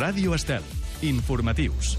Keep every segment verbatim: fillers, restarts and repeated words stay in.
Ràdio Estel. Informatius.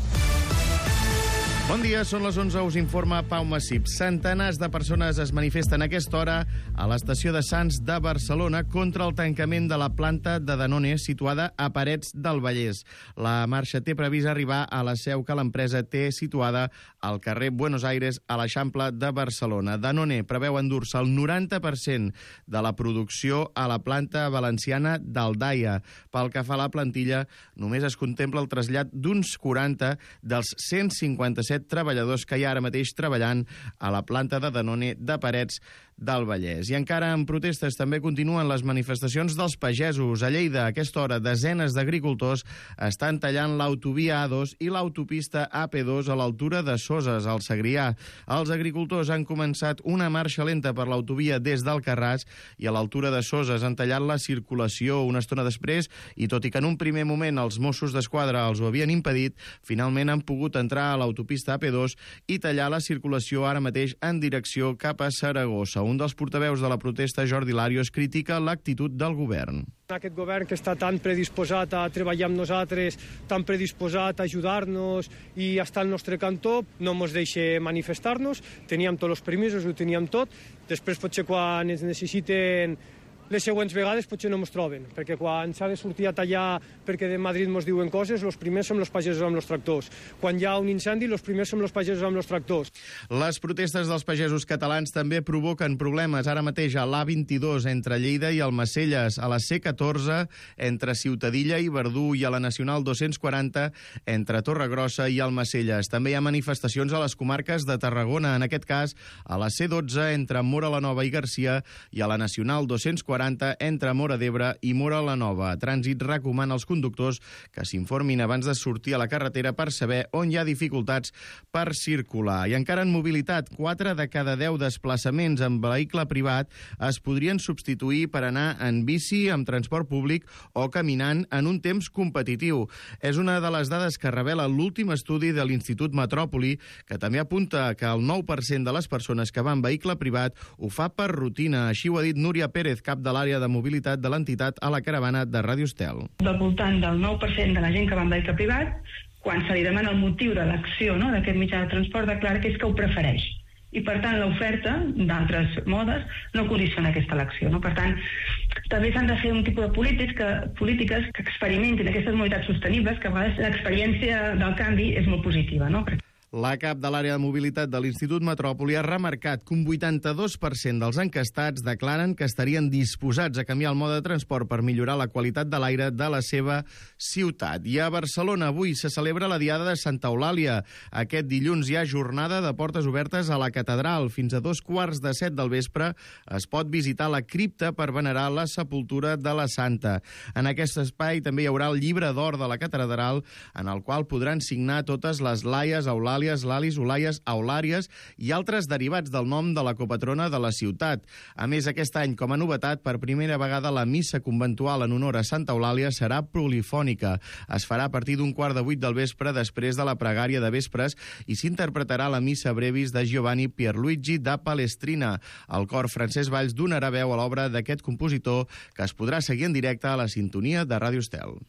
Bon dia, són les onze, us informa Pau Massip. Centenars de persones es manifesten a aquesta hora a l'estació de Sants de Barcelona contra el tancament de la planta de Danone situada a Parets del Vallès. La marxa té previst arribar a la seu que l'empresa té situada al carrer Buenos Aires a l'Eixample de Barcelona. Danone preveu endur-se el noranta per cent de la producció a la planta valenciana d'Aldaia. Pel que fa a la plantilla, només es contempla el trasllat d'uns quaranta dels cent cinquanta-set treballadors que hi ha ara mateix treballant a la planta de Danone de Parets del Vallès. I encara en protestes també continuen les manifestacions dels pagesos. A Lleida, a aquesta hora, desenes d'agricultors estan tallant l'autovia A dos i l'autopista A P dos a l'altura de Soses, al Segrià. Els agricultors han començat una marxa lenta per l'autovia des d'Alcarràs i a l'altura de Soses han tallat la circulació una estona després i, tot i que en un primer moment els Mossos d'Esquadra els ho havien impedit, finalment han pogut entrar a l'autopista A P dos i tallar la circulació ara mateix en direcció cap a Saragossa. Un dels portaveus de la protesta, Jordi Larios, critica l'actitud del govern. Aquest govern que està tan predisposat a treballar amb nosaltres, tan predisposat a ajudar-nos i a estar al nostre cantó, no ens deixa manifestar-nos. Teníem tots els permisos, ho teníem tot. Després potser quan ens necessiten les següents vegades potser no ens troben, perquè quan s'ha de sortir a tallar perquè de Madrid ens diuen coses, els primers som els pagesos amb els tractors. Quan hi ha un incendi, els primers som els pagesos amb els tractors. Les protestes dels pagesos catalans també provoquen problemes ara mateix a l'A vint-i-dos entre Lleida i Almacelles, a la C catorze entre Ciutadilla i Verdú i a la Nacional dos-cents quaranta entre Torregrossa i Almacelles. També hi ha manifestacions a les comarques de Tarragona, en aquest cas a la C dotze entre Móra la Nova i Garcia i a la Nacional dos-cents quaranta entre Móra d'Ebre i Móra la Nova. Trànsit recomana als conductors que s'informin abans de sortir a la carretera per saber on hi ha dificultats per circular. I encara en mobilitat, quatre de cada deu desplaçaments en vehicle privat es podrien substituir per anar en bici, amb transport públic o caminant en un temps competitiu. És una de les dades que revela l'últim estudi de l'Institut Metròpoli, que també apunta que el nou per cent de les persones que van en vehicle privat ho fa per rutina. Així ho ha dit Núria Pérez, cap de de l'àrea de mobilitat de l'entitat, a la caravana de Ràdio Estel. Del voltant del nou per cent de la gent que va en vehicle privat, quan se li demana el motiu de l'acció, no, d'aquest mitjà de transport, declara que és que ho prefereix. I, per tant, l'oferta d'altres modes no condiciona aquesta elecció. No? Per tant, també s'han de fer un tipus de polítiques que, polítiques que experimentin aquestes mobilitats sostenibles, que a vegades l'experiència del canvi és molt positiva, no? La cap de l'àrea de mobilitat de l'Institut Metròpoli ha remarcat que un vuitanta-dos per cent dels enquestats declaren que estarien disposats a canviar el mode de transport per millorar la qualitat de l'aire de la seva ciutat. I a Barcelona avui se celebra la Diada de Santa Eulàlia. Aquest dilluns hi ha jornada de portes obertes a la catedral. Fins a dos quarts de set del vespre es pot visitar la cripta per venerar la sepultura de la Santa. En aquest espai també hi haurà el llibre d'or de la catedral, en el qual podran signar totes les laies, eulàlies, Lalis, Olaies, Eulàries i altres derivats del nom de la copatrona de la ciutat. A més, aquest any, com a novetat, per primera vegada la missa conventual en honor a Santa Eulàlia serà polifònica. Es farà a partir d'un quart de vuit del vespre després de la pregària de vespres i s'interpretarà la missa brevis de Giovanni Pierluigi da Palestrina. El cor Francesc Valls donarà veu a l'obra d'aquest compositor, que es podrà seguir en directe a la sintonia de Ràdio Estel.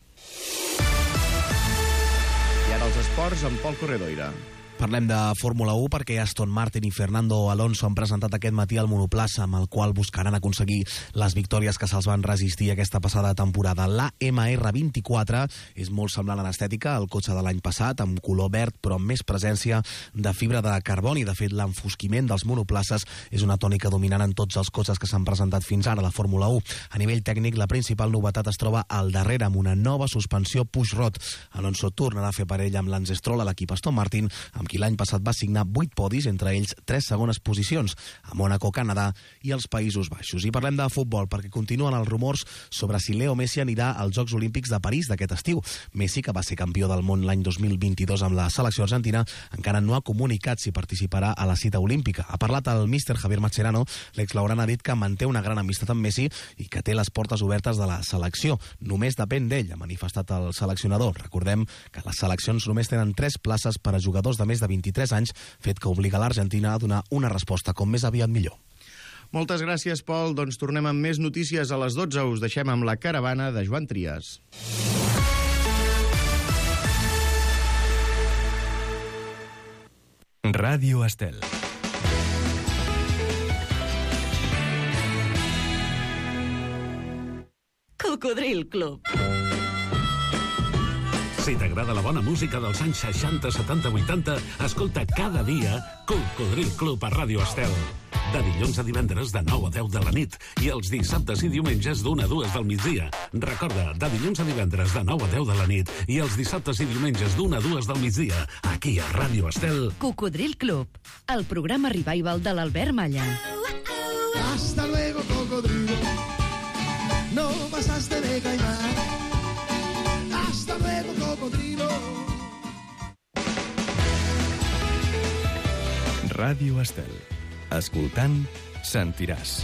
I ara els esports amb Pol Corredoira. Parlem de Fórmula u perquè Aston Martin i Fernando Alonso han presentat aquest matí el monoplaça amb el qual buscaran aconseguir les victòries que se'ls van resistir aquesta passada temporada. L'A M R vint-i-quatre és molt semblant en estètica al cotxe de l'any passat, amb color verd però amb més presència de fibra de carboni. De fet, l'enfosquiment dels monoplaces és una tònica dominant en tots els cotxes que s'han presentat fins ara a la Fórmula u. A nivell tècnic, la principal novetat es troba al darrere, amb una nova suspensió push-rod. Alonso tornarà a fer parella amb Lance Stroll a l'equip Aston Martin, amb qui l'any passat va signar vuit podis, entre ells tres segones posicions, a Mònaco, Canadà i els Països Baixos. I parlem de futbol, perquè continuen els rumors sobre si Leo Messi anirà als Jocs Olímpics de París d'aquest estiu. Messi, que va ser campió del món l'any dos mil vint-i-dos amb la selecció argentina, encara no ha comunicat si participarà a la cita olímpica. Ha parlat el míster Javier Mascherano. L'ex-blaugrana ha dit que manté una gran amistat amb Messi i que té les portes obertes de la selecció. Només depèn d'ell, ha manifestat el seleccionador. Recordem que les seleccions només tenen tres places per a jugadors de més de vint-i-tres anys, fet que obliga l'Argentina a donar una resposta com més aviat millor. Moltes gràcies, Pol. Doncs tornem amb més notícies a les dotze. Us deixem amb la caravana de Joan Trias. Ràdio Estel. Cocodril Club. Si t'agrada la bona música dels anys seixanta, setanta, vuitanta, escolta cada dia Cocodril Club a Ràdio Estel. De dilluns a divendres de nou a deu de la nit i els dissabtes i diumenges d'una a dues del migdia. Recorda, de dilluns a divendres de nou a deu de la nit i els dissabtes i diumenges d'una a dues del migdia, aquí a Ràdio Estel. Cocodril Club, el programa revival de l'Albert Malla. Hasta luego, cocodrilo. No pasaste de caimán. Hasta luego, cocodrilo. Ràdio Estel. Escoltant, sentiràs.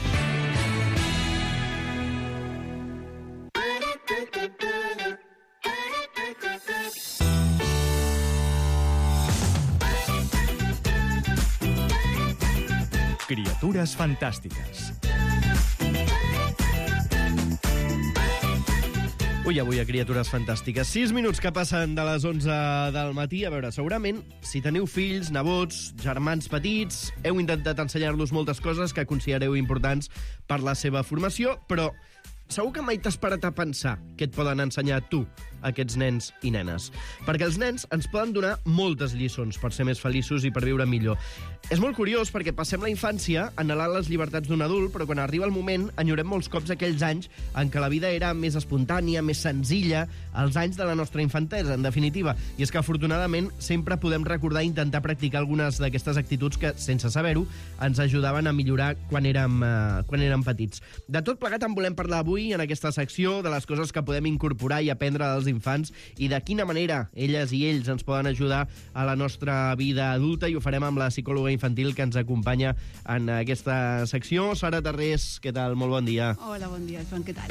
Criatures fantàstiques. Ui, avui a Criatures Fantàstiques. Sis minuts que passen de les onze del matí. A veure, segurament, si teniu fills, nebots, germans petits, heu intentat ensenyar-los moltes coses que considereu importants per la seva formació, però segur que mai t'has parat a pensar què et poden ensenyar tu, aquests nens i nenes. Perquè els nens ens poden donar moltes lliçons per ser més feliços i per viure millor. És molt curiós perquè passem la infància anhelant les llibertats d'un adult, però quan arriba el moment enyorem molts cops aquells anys en què la vida era més espontània, més senzilla, els anys de la nostra infantesa, en definitiva. I és que, afortunadament, sempre podem recordar i intentar practicar algunes d'aquestes actituds que, sense saber-ho, ens ajudaven a millorar quan érem, eh, quan érem petits. De tot plegat en volem parlar avui en aquesta secció, de les coses que podem incorporar i aprendre dels infants i de quina manera elles i ells ens poden ajudar a la nostra vida adulta, i ho farem amb la psicòloga infantil que ens acompanya en aquesta secció. Sara Tarrés, què tal? Molt bon dia. Hola, bon dia, Joan, què tal?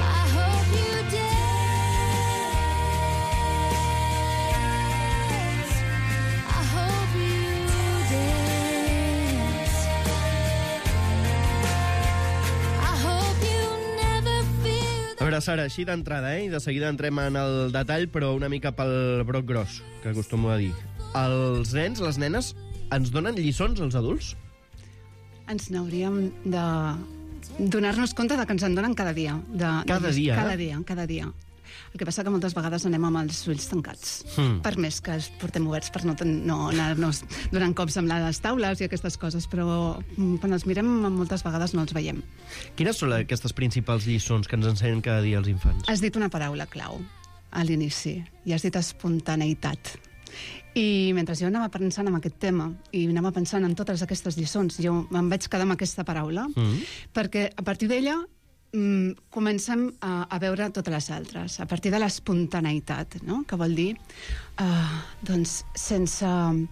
A veure, Sara, així d'entrada, eh? I de seguida entrem en el detall, però una mica pel broc gros, que acostumo a dir. Els nens, les nenes, ens donen lliçons als adults? Ens n'hauríem de donar-nos compte de que ens en donen cada dia. De, Cada de, dia? Cada dia, cada dia. El que passa que moltes vegades anem amb els ulls tancats, Hmm. per més que els portem oberts per no, ten- no anar-nos donant cops amb les taules i aquestes coses, però mm, quan els mirem moltes vegades no els veiem. Quines són aquestes principals lliçons que ens ensenyen cada dia els infants? Has dit una paraula clau a l'inici, i has dit espontaneïtat. I mentre jo anava pensant en aquest tema i anava pensant en totes aquestes lliçons, jo em vaig quedar amb aquesta paraula, Mm. perquè a partir d'ella mm, comencem a, a veure totes les altres, a partir de l'espontaneïtat, no? Que vol dir, uh, doncs, sense...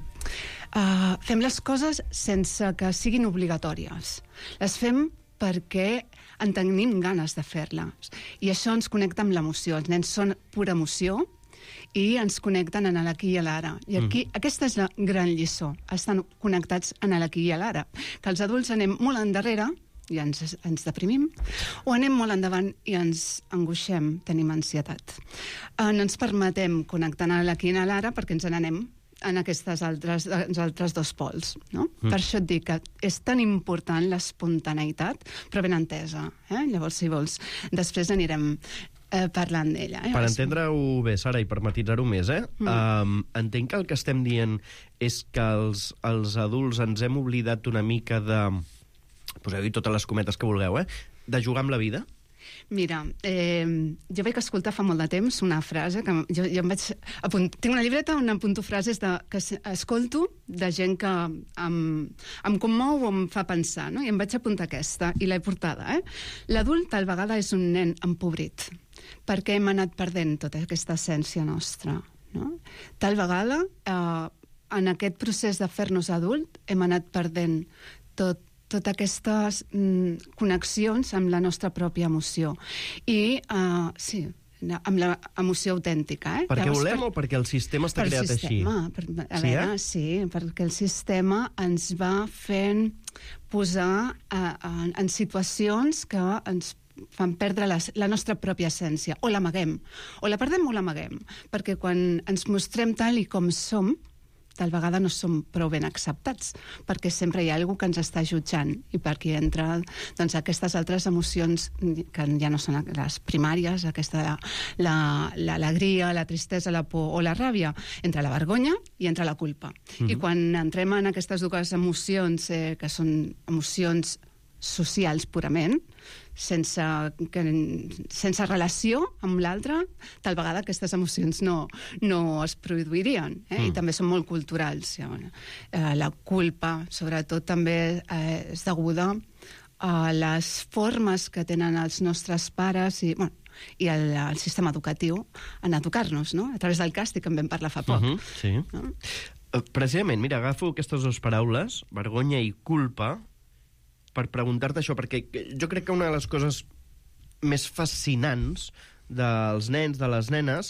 Uh, fem les coses sense que siguin obligatòries. Les fem perquè en tenim ganes de fer-les. I això ens connecta amb l'emoció. Els nens són pura emoció i ens connecten en l'aquí i a l'ara. I aquí, mm. aquesta és la gran lliçó. Estan connectats en l'aquí i a l'ara. Que els adults anem molt endarrere i ens, ens deprimim, o anem molt endavant i ens angoixem, tenim ansietat. Eh, no ens permetem connectar en l'aquí i a l'ara perquè ens n'anem en aquestes altres, els altres dos pols, no? Mm. Per això et dic que és tan important l'espontaneïtat, però ben entesa. Eh? Llavors, si vols, després anirem eh, parlant d'ella. Eh? Per entendre-ho bé, Sara, i per matisar-ho més, eh? Mm. Um, entenc que el que estem dient és que els, els adults ens hem oblidat una mica de... Poseu-hi totes les cometes que vulgueu, eh? De jugar amb la vida? Mira, eh, jo vaig escoltar fa molt de temps una frase que jo, jo em vaig apunt... Tinc una llibreta on apunto frases de, que escolto de gent que em, em commou o em fa pensar, no? I em vaig apuntar aquesta, i l'he portada, eh? L'adult tal vegada és un nen empobrit, perquè hem anat perdent tota aquesta essència nostra, no? Tal vegada, eh, en aquest procés de fer-nos adult, hem anat perdent tot totes aquestes mm, connexions amb la nostra pròpia emoció. I, uh, sí, amb l'emoció autèntica. Eh? Perquè Llavors, volem per, o perquè el sistema està creat sistema, així? Per, a sí, veure, eh? sí, perquè el sistema ens va fent posar uh, en, en situacions que ens fan perdre la, la nostra pròpia essència, o l'amaguem, o la perdem o l'amaguem, perquè quan ens mostrem tal i com som, tal vegada no som prou ben acceptats, perquè sempre hi ha algú que ens està jutjant, i per aquí entra doncs, aquestes altres emocions que ja no són les primàries, aquesta l'alegria, la, la tristesa, la por o la ràbia, entre la vergonya i entre la culpa. Mm-hmm. I quan entrem en aquestes dues emocions, eh, que són emocions socials purament, sense, que, sense relació amb l'altre, tal vegada aquestes emocions no, no es produirien, eh? Mm. I també són molt culturals. Ja, bueno. eh, la culpa, sobretot, també eh, és deguda a les formes que tenen els nostres pares i, bueno, i el, el sistema educatiu en educar-nos, no? A través del càstig, que en vam parlar fa poc. Uh-huh, sí. No? Precisament, mira, agafo aquestes dues paraules, vergonya i culpa, per preguntar-te això, perquè jo crec que una de les coses més fascinants dels nens, de les nenes,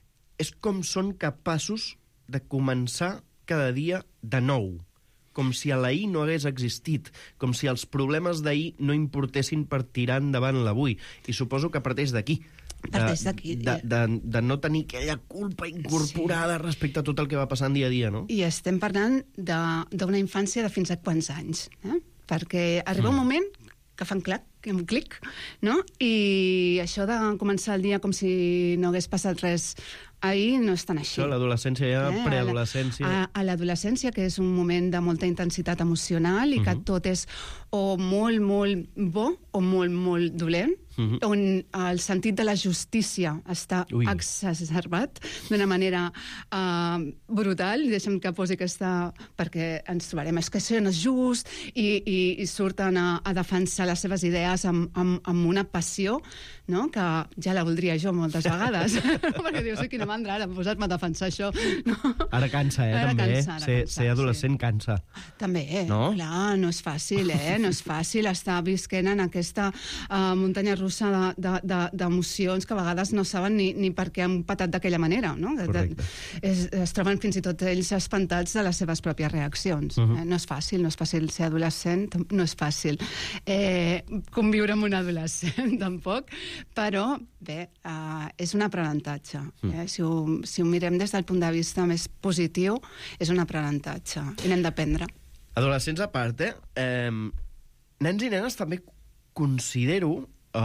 és com són capaços de començar cada dia de nou, com si a l'ahir no hagués existit, com si els problemes d'ahir no importessin per tirar endavant l'avui. I suposo que parteix d'aquí. Parteix d'aquí. De, de, de, de no tenir aquella culpa incorporada sí. respecte a tot el que va passant dia a dia, no? I estem parlant d'una infància de fins a quants anys, eh? Perquè arriba un moment que fan clac, un clic, no? I això de començar el dia com si no hagués passat res ahir no és tan així. Això, l'adolescència ja, eh? preadolescència... A, a l'adolescència, que és un moment de molta intensitat emocional i uh-huh. que tot és o molt, molt bo o molt, molt dolent, uh-huh. on el sentit de la justícia està Ui. exacerbat d'una manera uh, brutal, i deixem que posi aquesta... perquè ens trobarem, és que això no és just, i, i, i surten a, a defensar les seves idees amb, amb, amb una passió, no? Que ja la voldria jo moltes vegades, perquè dius, quina mandra, ara posar-me a defensar això. No? Ara cansa, eh, ara també. Cansa, ara ser, cansa, ser adolescent sí. cansa. També, eh? No? Clar, no és fàcil, eh? No és fàcil estar visquent en aquesta uh, muntanya russa d'emocions de, de, que a vegades no saben ni, ni per què han patat d'aquella manera, no? Correcte. Es, es troben fins i tot ells espantats de les seves pròpies reaccions. Uh-huh. eh? No és fàcil, no és fàcil ser adolescent, no és fàcil eh, conviure amb un adolescent, tampoc, però, bé, uh, és un aprenentatge. Eh? Si, ho, si ho mirem des del punt de vista més positiu, és un aprenentatge, i n'hem d'aprendre. Adolescents a part, eh? eh? Nens i nenes també considero...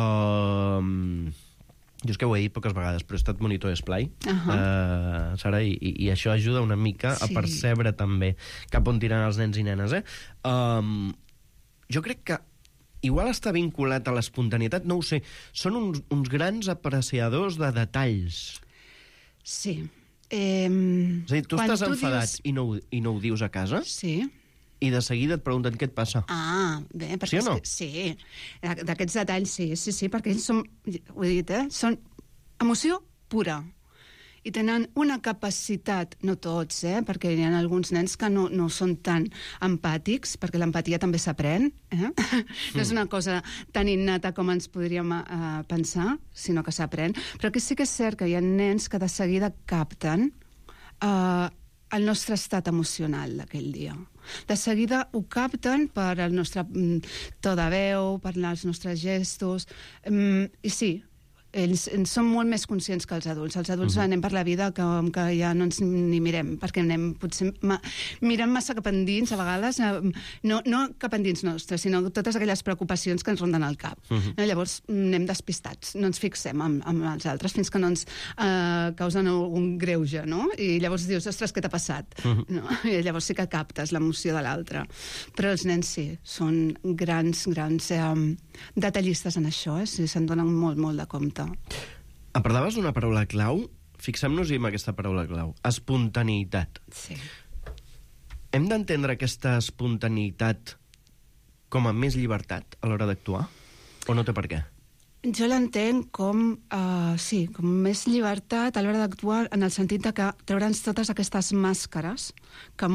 Uh, jo és que ho he dit poques vegades, però he estat monitor d'esplai, uh-huh. uh, Sara, i, i això ajuda una mica sí. a percebre també cap on tiren els nens i nenes, eh? Um, jo crec que igual està vinculat a l'espontanietat, no ho sé. Són uns, uns grans apreciadors de detalls. Sí. Eh, és a dir, tu estàs tu enfadat dius... i, no, i no ho dius a casa? Sí. I de seguida et pregunten què et passa. Ah, bé, perquè... Sí o no? Que, sí, d'aquests detalls sí, sí, sí, perquè ells són, ho he dit, eh, són emoció pura. I tenen una capacitat, no tots, eh, perquè hi ha alguns nens que no, no són tan empàtics, perquè l'empatia també s'aprèn, eh? Mm. No és una cosa tan innata com ens podríem eh, pensar, sinó que s'aprèn. Però que sí que és cert que hi ha nens que de seguida capten eh, el nostre estat emocional d'aquell dia. De seguida ho capten per el nostre mm, to de veu, per els nostres gestos, mm, i sí, ells són molt més conscients que els adults. Els adults uh-huh. anem per la vida que, que ja no ens ni mirem, perquè anem potser ma, mirem massa cap endins, a vegades, no, no cap endins nostres, sinó totes aquelles preocupacions que ens ronden al cap. Uh-huh. No? Llavors anem despistats, no ens fixem en, en els altres fins que no ens eh, causen un greuge, no? I llavors dius, ostres, què t'ha passat? Uh-huh. No? I llavors sí que captes l'emoció de l'altre. Però els nens sí, són grans, grans eh, detallistes en això, eh? Sí, se'n donen molt, molt de compte. Em parlaves d'una paraula clau? Fixem-nos-hi en aquesta paraula clau. Espontaneïtat. Sí. Hem d'entendre aquesta espontaneïtat com a més llibertat a l'hora d'actuar? O no té per què? Jo l'entenc com, uh, sí, com més llibertat a l'hora d'actuar, en el sentit de que treure'ns totes aquestes màscares que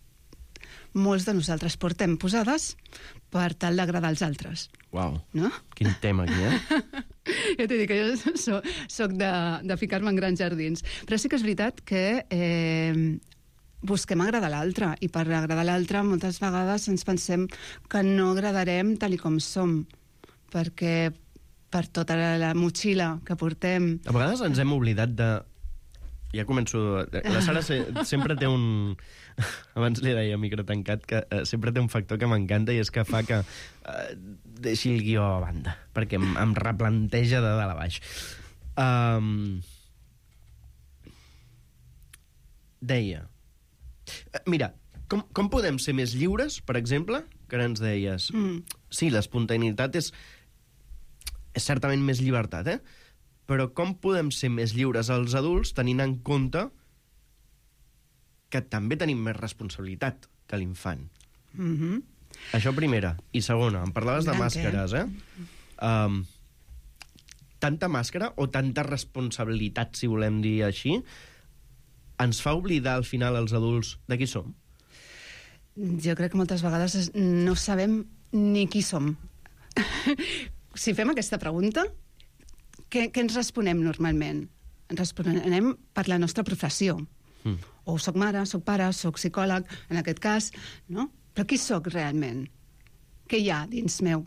molts de nosaltres portem posades per tal d'agradar als altres. Uau, no? Quin tema aquí, eh? Jo t'he dit que jo soc, soc de, de ficar-me en grans jardins. Però sí que és veritat que eh, busquem agradar l'altre, i per agradar l'altre moltes vegades ens pensem que no agradarem tal i com som, perquè per tota la, la motxilla que portem... A vegades ens hem oblidat de Ja començo... La Sara se, sempre té un... Abans li deia microtancat que uh, sempre té un factor que m'encanta i és que fa que uh, deixi el guió a banda, perquè em, em replanteja de dalt a baix. Um, deia... Uh, mira, com, com podem ser més lliures, per exemple, que ara ens deies... Mm. Sí, l'espontaneïtat és, és certament més llibertat, eh? Però com podem ser més lliures els adults tenint en compte que també tenim més responsabilitat que l'infant? Mm-hmm. Això primera. I segona, em parlaves de màscares, eh? Um, tanta màscara o tanta responsabilitat, si volem dir així, ens fa oblidar al final els adults de qui som? Jo crec que moltes vegades no sabem ni qui som. Si fem aquesta pregunta, què, què ens responem normalment? Ens responem per la nostra professió. Mm. O soc mare, soc pare, soc psicòleg, en aquest cas, no? Però qui soc realment? Què hi ha dins meu?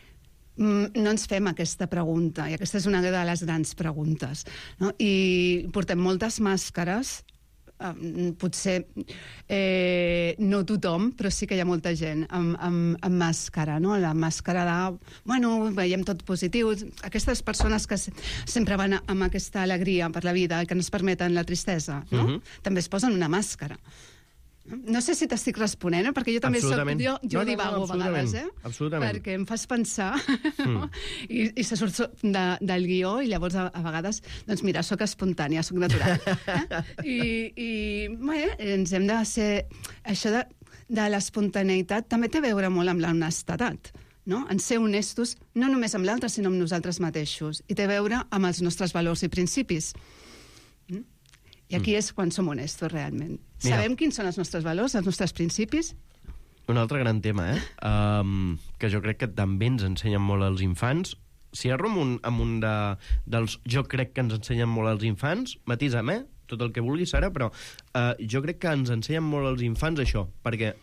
No ens fem aquesta pregunta, i aquesta és una de les grans preguntes, no? I portem moltes màscares, potser eh, no tothom, però sí que hi ha molta gent amb, amb, amb màscara, no? La màscara de, bueno, veiem tot positiu. Aquestes persones que sempre van amb aquesta alegria per la vida i que no es permeten la tristesa, no? Mm-hmm. També es posen una màscara. No sé si t'estic responent, eh? Perquè jo també soc... Jo, jo no, no, divago no, a vegades, eh? Absolutament. Perquè em fas pensar, no? Mm. I, i se surt de, del guió i llavors a, a vegades, doncs mira, soc espontània, soc natural. Eh? I, i bé, ens hem de ser... Això de, de l'espontaneïtat també té a veure molt amb l'honestedat, no? En ser honestos, no només amb l'altre, sinó amb nosaltres mateixos. I té a veure amb els nostres valors i principis. Mm? I aquí és quan som honestos, realment. Mira. Sabem quins són els nostres valors, els nostres principis? Un altre gran tema, eh? Um, que jo crec que també ens ensenyen molt als infants. Si erro amb un, amb un de, dels jo crec que ens ensenyen molt als infants, matisa'm, eh? Tot el que vulguis, Sara, però uh, jo crec que ens ensenyen molt als infants això, perquè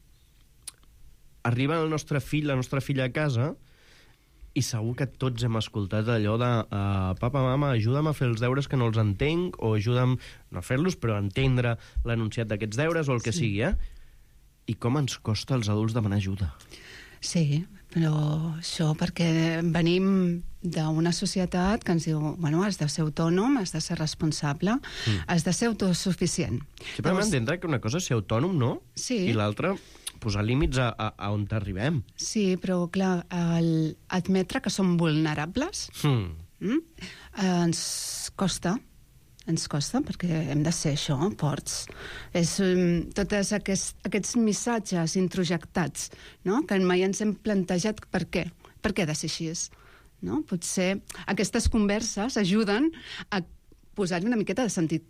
arriba el nostre fill, la nostra filla a casa... I segur que tots hem escoltat allò de uh, papa, mama, ajuda'm a fer els deures que no els entenc, o ajuda'm, no a fer-los, però a entendre l'enunciat d'aquests deures, o el que sí. sigui, eh? I com ens costa als adults demanar ajuda? Sí, però això perquè venim d'una societat que ens diu, bueno, has de ser autònom, has de ser responsable, mm. has de ser autosuficient. Sí, però hem d'entendre que una cosa és ser autònom, no? Sí. I l'altra... posar límits a, a, a on t'arribem. Sí, però, clar, el, admetre que som vulnerables mm. Mm, eh, ens costa, ens costa, perquè hem de ser això, forts. És um, tots aquests, aquests missatges introjectats, no?, que mai ens hem plantejat per què. Per què ha de ser així? No? Potser aquestes converses ajuden a posar-hi una miqueta de sentit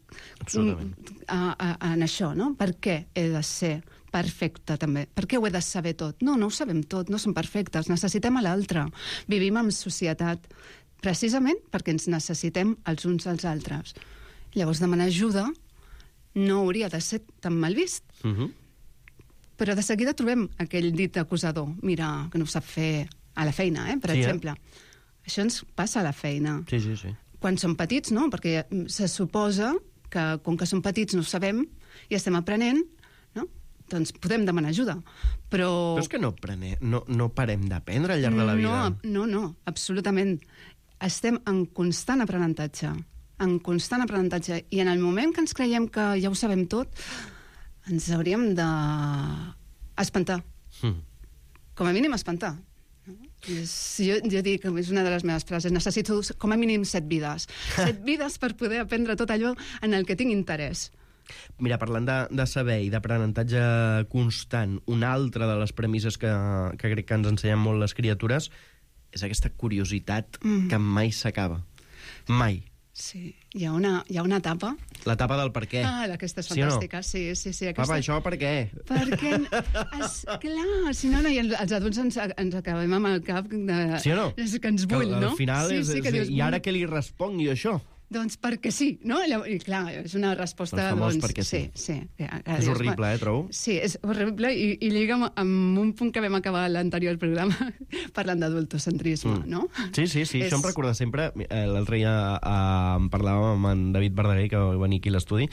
a, a, a, en això, no? Per què he de ser perfecte, també? Per què ho he de saber tot? No, no ho sabem tot, no som perfectes, necessitem a l'altre. Vivim en societat, precisament perquè ens necessitem els uns als altres. Llavors, demanar ajuda no hauria de ser tan mal vist. Uh-huh. Però de seguida trobem aquell dit acusador. Mira, que no ho sap fer a la feina, eh, per sí, exemple. Eh? Això ens passa a la feina. Sí, sí, sí. Quan som petits, no? Perquè se suposa que, com que som petits, no ho sabem i estem aprenent, no? Doncs podem demanar ajuda. Però... Però és que no, prene, no, no parem d'aprendre al llarg de la vida. No, no, no, absolutament. Estem en constant aprenentatge. En constant aprenentatge. I en el moment que ens creiem que ja ho sabem tot, ens hauríem de espantar. Mm. Com a mínim espantar. És, jo, jo dic, és una de les meves frases, necessito com a mínim set vides. Set vides per poder aprendre tot allò en el que tinc interès. Mira, parlant de, de saber i d'aprenentatge constant, una altra de les premisses que, que crec que ens ensenyen molt les criatures és aquesta curiositat mm. que mai s'acaba. Mai. Sí, hi ha una, hi ha una etapa... La etapa del per què. Ah, aquesta és fantàstica, sí, no? sí, sí, sí. Aquesta... Papa, això per què? Perquè, es, clar, si no, no, i els adults ens, ens acabem amb el cap de... Sí o no? És que ens bull, que, no? Al final sí, és, sí, és, dius, i ara què li responc jo això? doncs perquè sí, no? I clar, és una resposta... El famós doncs, perquè sí. Sí, sí. És horrible, eh, trobo? Sí, és horrible i, i lliga amb, amb un punt que vam acabar l'anterior programa parlant d'adultocentrisme, mm. no? Sí, sí, sí, és... això em recorda sempre... Eh, L'altre dia eh, em parlàvem amb en David Verdaguer, que va venir aquí a l'estudi.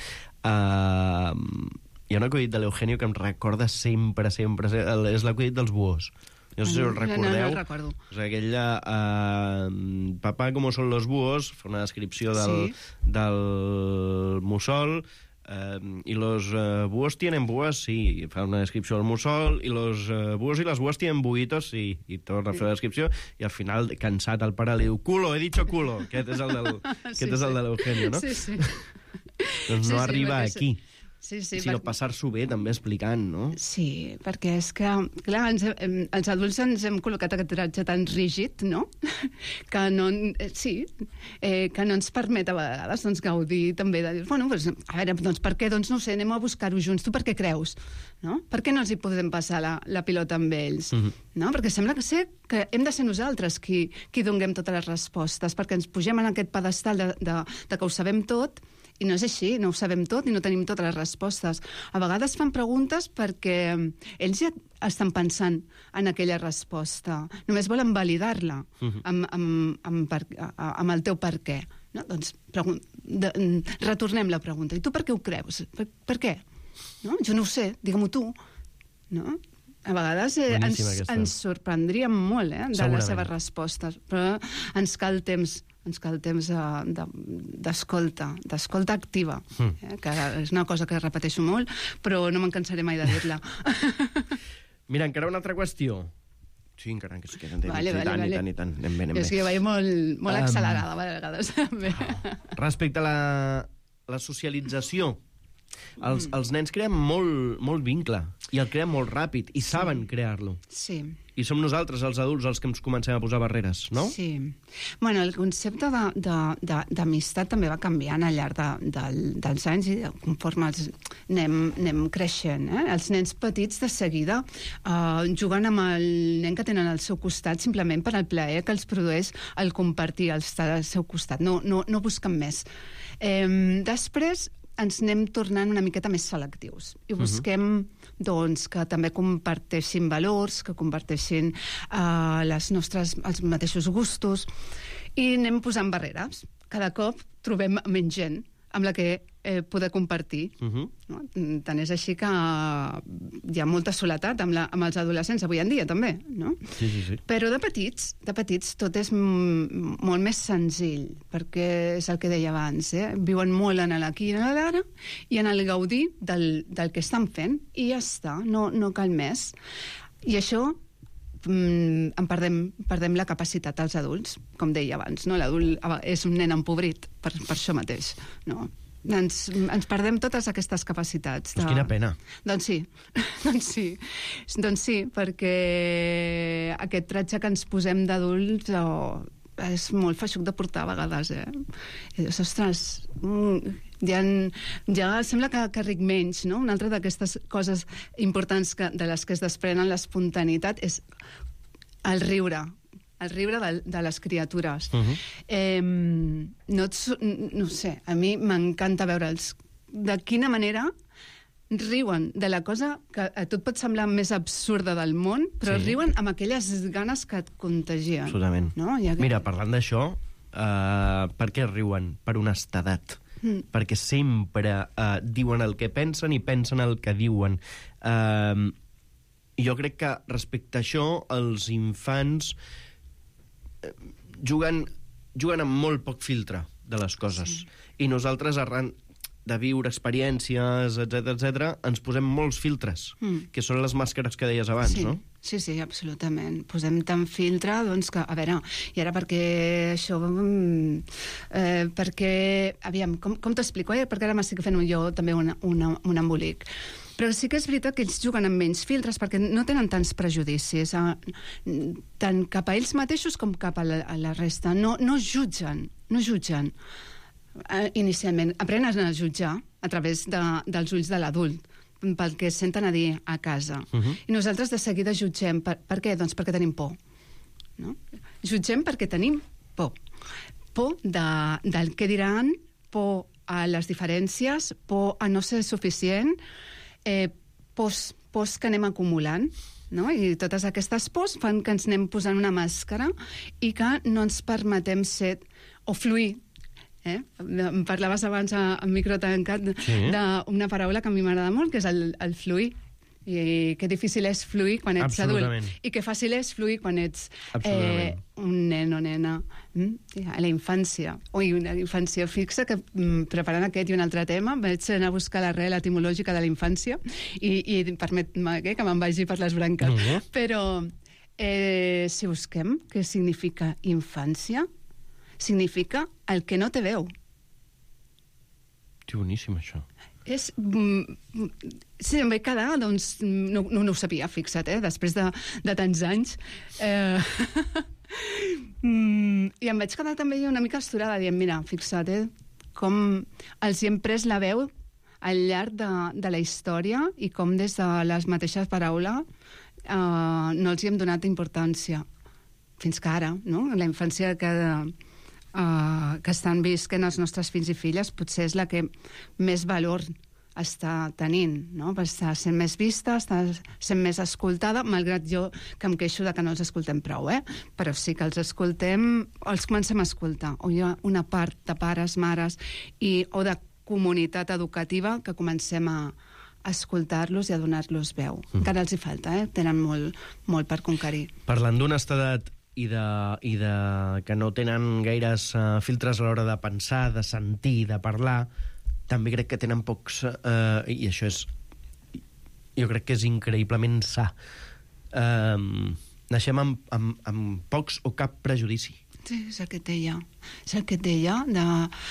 Eh, hi ha un acudit de l'Eugenio que em recorda sempre, sempre, sempre és l'acudit dels buhos. No sé si us recordeu. No, no, no recordo. O sigui, aquell de... Uh, Papá, com són los búhos, fa una descripció del, sí. del mussol, uh, i los uh, búhos tienen búhos, sí, fa una descripció del mussol, i los uh, búhos i les búhos tienen buitos, sí, i torna a fer la descripció, i al final, cansat, el pare li diu, culo, he dicho culo. Aquest és el, del, aquest sí, és el sí. de l'Eugenio, no? Sí, sí. Doncs sí, no sí, arriba aquí. Sí, sí, sinó per... passar-s'ho bé també explicant, no? Sí, perquè és que, clar, ens, hem, els adults ens hem col·locat aquest tratge tan rígid, no?, que no, eh, sí, eh, que no ens permet a vegades doncs, gaudir també de dir, bueno, doncs, a veure, doncs per què? Doncs no ho sé, anem a buscar-ho junts. Tu per què creus? No? Per què no els hi podem passar la, la pilota amb ells? Mm-hmm. No? Perquè sembla que sé que hem de ser nosaltres qui, qui donem totes les respostes, perquè ens pugem en aquest pedestal de, de, de que ho sabem tot. I no és així, no ho sabem tot i no tenim totes les respostes. A vegades fan preguntes perquè ells ja estan pensant en aquella resposta. Només volen validar-la uh-huh. amb, amb, amb, per, amb el teu per què. No? Doncs pregun- de, retornem la pregunta. I tu per què ho creus? Per, per què? No? Jo no ho sé, digue-m'ho tu. No? A vegades eh, ens, ens sorprendríem molt eh, de les seves respostes, però ens cal temps ens cal temps d'escolta, d'escolta activa, mm. eh, que és una cosa que repeteixo molt, però no me'n cansaré mai de dir-la. Mira, encara una altra qüestió. Sí, encara que es queden vale, i vale, tant, vale. i tant, i tant. Anem bé, anem bé. És que jo vaig molt, molt um, accelerada, a vegades. Oh. Respecte a la, la socialització, els, mm. els nens creen molt, molt vincle, i el creen molt ràpid, i sí. saben crear-lo. Sí. I som nosaltres, els adults, els que ens comencem a posar barreres, no? Sí. Bueno, el concepte d'amistat també va canviant al llarg de, de, dels anys i conforme els anem, anem creixent. Eh? Els nens petits, de seguida, eh, juguen amb el nen que tenen al seu costat simplement per al plaer que els produeix el compartir, el estar al seu costat. No, no, no busquen més. Eh, després, ens anem tornant una miqueta més selectius i busquem uh-huh. doncs, que també comparteixin valors, que comparteixin uh, les nostres, els mateixos gustos, i anem posant barreres. Cada cop trobem menys gent amb la que eh, poder compartir. Uh-huh. No? Tant és així que hi ha molta soledat amb, la, amb els adolescents avui en dia, també. No? Sí, sí, sí. Però de petits, de petits tot és m- molt més senzill, perquè és el que deia abans, eh? Viuen molt en l'aquí i en l'ara i en el gaudir del, del que estan fent, i ja està, no, no cal més. I això mm, en perdem, perdem la capacitat als adults, com deia abans, no? L'adult és un nen empobrit per, per això mateix, no? Ens, ens perdem totes aquestes capacitats. De... Pues quina pena. Doncs sí, doncs sí, doncs sí, perquè aquest tratge que ens posem d'adults oh, és molt feixuc de portar a vegades, eh? I dius, ostres, mm, ja, ja sembla que, que ric menys, no? Una altra d'aquestes coses importants que, de les que es desprenen l'espontaneïtat és el riure, el riure de, de les criatures. Uh-huh. eh, no, et, no sé, a mi m'encanta veure'ls de quina manera riuen de la cosa que a tu et pot semblar més absurda del món, però sí. riuen amb aquelles ganes que et contagien. Absolutament. No? Ja que... Mira, parlant d'això, uh, per què riuen? Per honestedat. Mm. Perquè sempre uh, diuen el que pensen i pensen el que diuen. Uh, jo crec que respecte a això, els infants uh, juguen, juguen amb molt poc filtre de les coses. Sí. I nosaltres, arran de viure experiències, etcètera, etcètera, ens posem molts filtres, mm. que són les màscares que deies abans, sí. no? Sí, sí, absolutament. Posem tant filtre, doncs, que, a veure, i ara perquè això... Eh, perquè, aviam, com, com t'explico? Eh? Perquè ara m'estic fent jo també una, una, un embolic. Però sí que és veritat que ells juguen amb menys filtres perquè no tenen tants prejudicis, eh, tant cap a ells mateixos com cap a la, a la resta. No, no jutgen, no jutgen. Uh, inicialment, aprenen a jutjar a través de, dels ulls de l'adult pel que senten a dir a casa. Uh-huh. I nosaltres de seguida jutgem. Per, per què? Doncs perquè tenim por. No? Jutgem perquè tenim por. por de, del què diran, por a les diferències, por a no ser suficient, eh, pors, pors que anem acumulant, no? I totes aquestes pors fan que ens anem posant una màscara i que no ens permetem ser o fluir. Eh? Em parlaves abans amb micro tancat sí. d'una paraula que a mi m'agrada molt, que és el, el fluir. I que difícil és fluir quan ets adult. I que fàcil és fluir quan ets eh, un nen o nena. Mm? A la infància. Ui, una infància fixa, que mm, preparant aquest i un altre tema, vaig anar a buscar l'arrel etimològica de la infància i, i permet-me eh, que me'n vagi per les branques. Uh -huh. Però eh, si busquem què significa infància, significa el que no té veu. Que boníssim, això. És... Sí, em vaig quedar, doncs, no, no, no ho sabia, fixa't, eh? Després de, de tants anys. Eh... I em vaig quedar també una mica esturada, dient, mira, fixa't, eh? Com els hi hem pres la veu al llarg de, de la història i com des de les mateixes paraules eh, no els hi hem donat importància. Fins que ara, no? La infància que... Uh, que estan visquent els nostres fills i filles potser és la que més valor està tenint, no? Està sent més vista, està sent més escoltada, malgrat jo que em queixo de que no els escoltem prou, eh? Però sí que els escoltem, els comencem a escoltar. O hi ha una part de pares, mares i, o de comunitat educativa que comencem a escoltar-los i a donar-los veu. Mm. Encara els hi falta, eh? Tenen molt, molt per conquerir. Parlant d'una estedat i de, i de que no tenen gaires uh, filtres a l'hora de pensar, de sentir, de parlar, també crec que tenen pocs... Uh, I això és... Jo crec que és increïblement sa. Uh, naixem amb, amb, amb pocs o cap prejudici. Sí, és el que et deia. És el que et deia. De,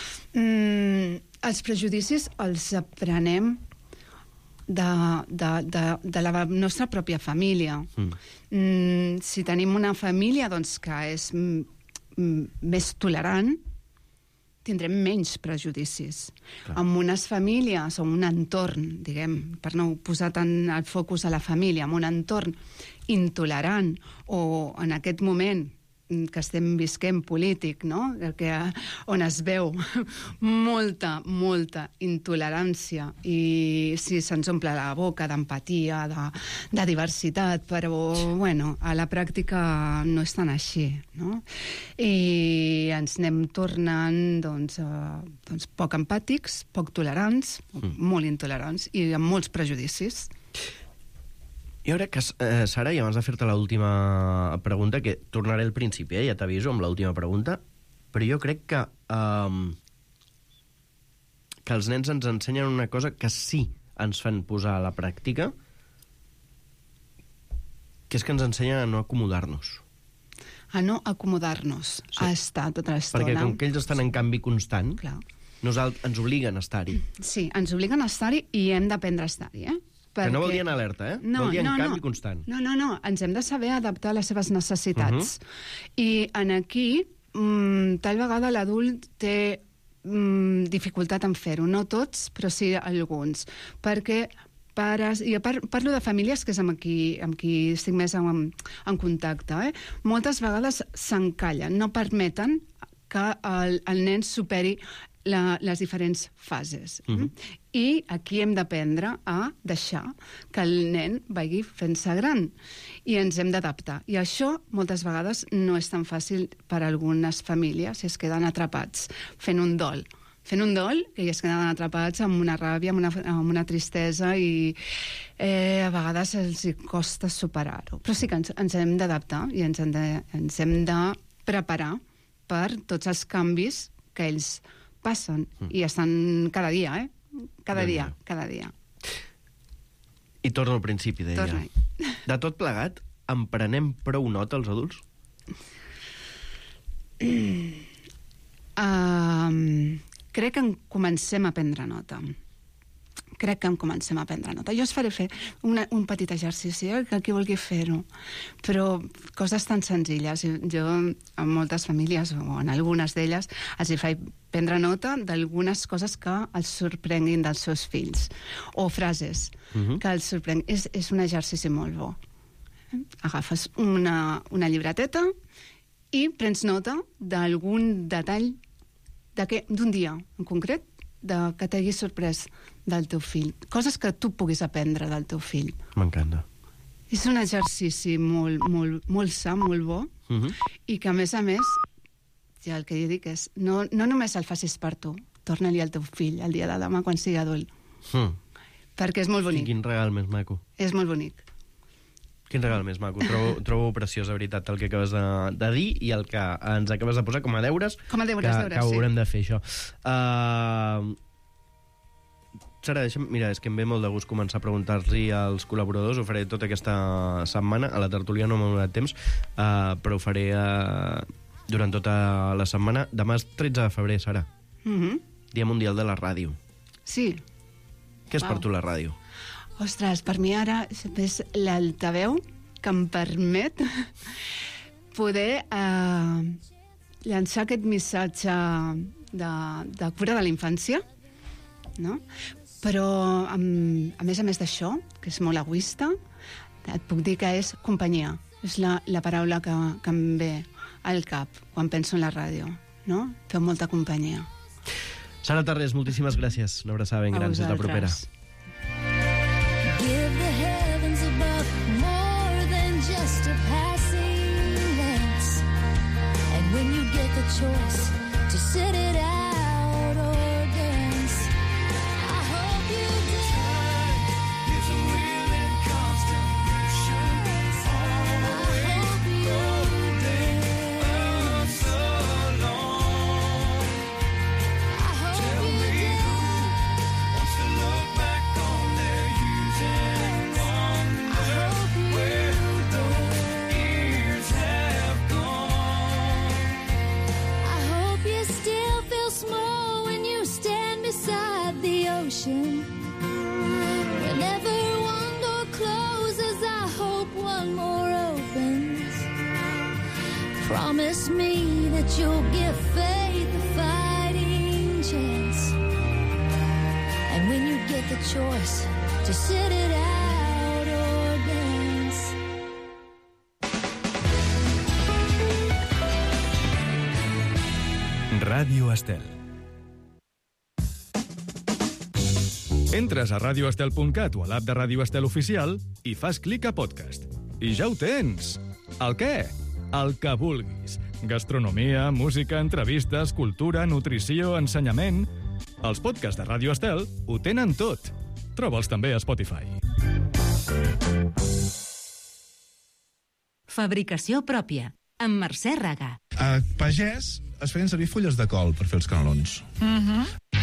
mm, els prejudicis els aprenem de, de, de, de la nostra pròpia família. Mm. Mm, si tenim una família doncs, que és mm, més tolerant, tindrem menys prejudicis. Clar. En unes famílies o un entorn, diguem, per no posar tant el focus a la família, en un entorn intolerant o en aquest moment que estem visquent polític, no? Que, on es veu molta, molta intolerància i si se'ns omple la boca d'empatia, de, de diversitat, però, bueno, a la pràctica no és tan així, no? I ens anem tornant, doncs, uh, doncs poc empàtics, poc tolerants, mm. molt intolerants i amb molts prejudicis. Jo crec que, eh, Sara, i abans de fer-te l'última pregunta, que tornaré al principi, eh, ja t'aviso amb l'última pregunta, però jo crec que, eh, que els nens ens ensenyen una cosa que sí ens fan posar a la pràctica, que és que ens ensenyen a no acomodar-nos. A no acomodar-nos, sí. A estar tota l'estona. Perquè com que ells estan en canvi constant, clar, nosaltres ens obliguen a estar-hi. Sí, ens obliguen a estar-hi i hem d'aprendre a estar-hi, eh? Perquè... Que no vol dir en alerta, eh? No, vol dir en no, canvi no. constant. No, no, no. Ens hem de saber adaptar a les seves necessitats. Uh -huh. I en aquí, mmm, tal vegada l'adult té mmm, dificultat en fer-ho. No tots, però sí alguns. Perquè pares... I par parlo de famílies, que és amb qui, amb qui estic més en, en contacte, eh? Moltes vegades s'encallen, no permeten que el, el nen superi La, les diferents fases. Uh -huh. I aquí hem d'aprendre a deixar que el nen vagi fent-se gran i ens hem d'adaptar. I això moltes vegades no és tan fàcil per a algunes famílies, si es queden atrapats fent un dol. Fent un dol, que es queden atrapats amb una ràbia, amb una, amb una tristesa i eh, a vegades els costa superar-ho. Però sí que ens, ens hem d'adaptar i ens hem de, ens hem de preparar per tots els canvis que ells passen, mm. i estan cada dia, eh? Cada ben dia, bé. cada dia. I torno al principi, deia. Torna. De tot plegat, en prenem prou nota els adults? um, crec que en comencem a prendre nota. Crec que en comencem a prendre nota. Jo us faré fer una, un petit exercici, eh, que qui vulgui fer-ho, però coses tan senzilles. Jo, en moltes famílies, o en algunes d'elles, els hi faig prendre nota d'algunes coses que els sorprenguin dels seus fills, o frases uh-huh. que els sorprenguin. És, és un exercici molt bo. Agafes una, una llibreteta i prens nota d'algun detall d'un dia en concret de, que t'hagi sorprès del teu fill. Coses que tu puguis aprendre del teu fill. M'encanta. És un exercici molt, molt, molt sa, molt bo, uh-huh. i que, a més a més, ja el que jo dic és, no, no només el facis per tu, torna-li al teu fill el dia de demà quan sigui adult. Mm. Perquè és molt bonic. Quin regal més maco. És molt bonic. Quin regal més maco. Trobo, trobo preciós, de veritat, el que acabes de, de dir i el que ens acabes de posar com a deures. Com a deures, que, deures, que sí. haurem de fer, això. Uh... Sara, deixa'm, mira, és que em ve molt de gust començar a preguntar-li als col·laboradors. Ho faré tota aquesta setmana. A la tertúlia no m'ha donat temps, uh, però ho faré uh, durant tota la setmana. Demà és tretze de febrer, Sara. Mm-hmm. Dia Mundial de la Ràdio. Sí. Què és Wow. per tu la ràdio? Ostres, per mi ara és l'altaveu que em permet poder eh, llançar aquest missatge de, de cura de la infància, no? Però, amb, a més a més d'això, que és molt egoista, et puc dir que és companyia. És la, la paraula que, que em ve al cap quan penso en la ràdio, no? Feu molta companyia. Sara Tarrés, moltíssimes gràcies. Una abraçada ben gran. Fins la propera. Give the heavens above more than just a passing glance. And when you get the choice to sit it out or dance, I hope you dance. It's a real and constant motion. I hope you dance so long. I hope you dance. Wants to look back on their years and wonder where those years have gone. I hope you still feel small when you stand beside the ocean. Whenever one door closes, I hope one more opens. Promise me that you'll give faith a fighting chance. And when you get the choice to sit it out or dance. Ràdio Estel. Entres a radio estel punt cat o a l'app de Ràdio Estel Oficial i fas clic a podcast. I ja ho tens! El què? El que vulguis. Gastronomia, música, entrevistes, cultura, nutrició, ensenyament... Els podcasts de Ràdio Estel ho tenen tot. Troba'ls també a Spotify. Fabricació pròpia, amb Mercè Raga. A pagès es feien servir fulles de col per fer els canelons. Mhm.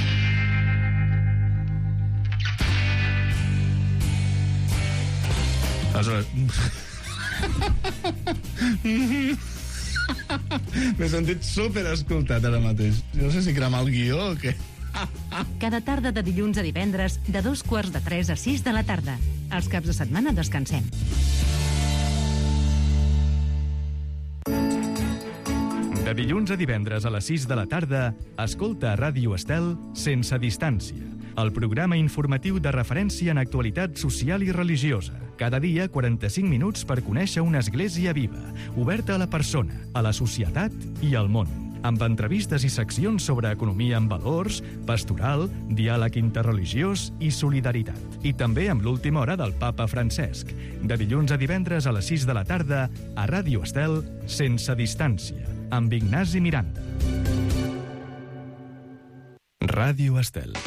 Aleshores... M'he sentit super escoltat ara mateix. No sé si cremar el guió o què. Cada tarda de dilluns a divendres, de dos quarts de tres a sis de la tarda. Els caps de setmana descansem. De dilluns a divendres a les sis de la tarda, escolta a Ràdio Estel Sense Distància, el programa informatiu de referència en actualitat social i religiosa. Cada dia, quaranta-cinc minuts per conèixer una església viva, oberta a la persona, a la societat i al món. Amb entrevistes i seccions sobre economia amb valors, pastoral, diàleg interreligiós i solidaritat. I també amb l'última hora del papa Francesc. De dilluns a divendres a les sis de la tarda, a Ràdio Estel, Sense Distància, amb Ignasi Miranda. Ràdio Estel.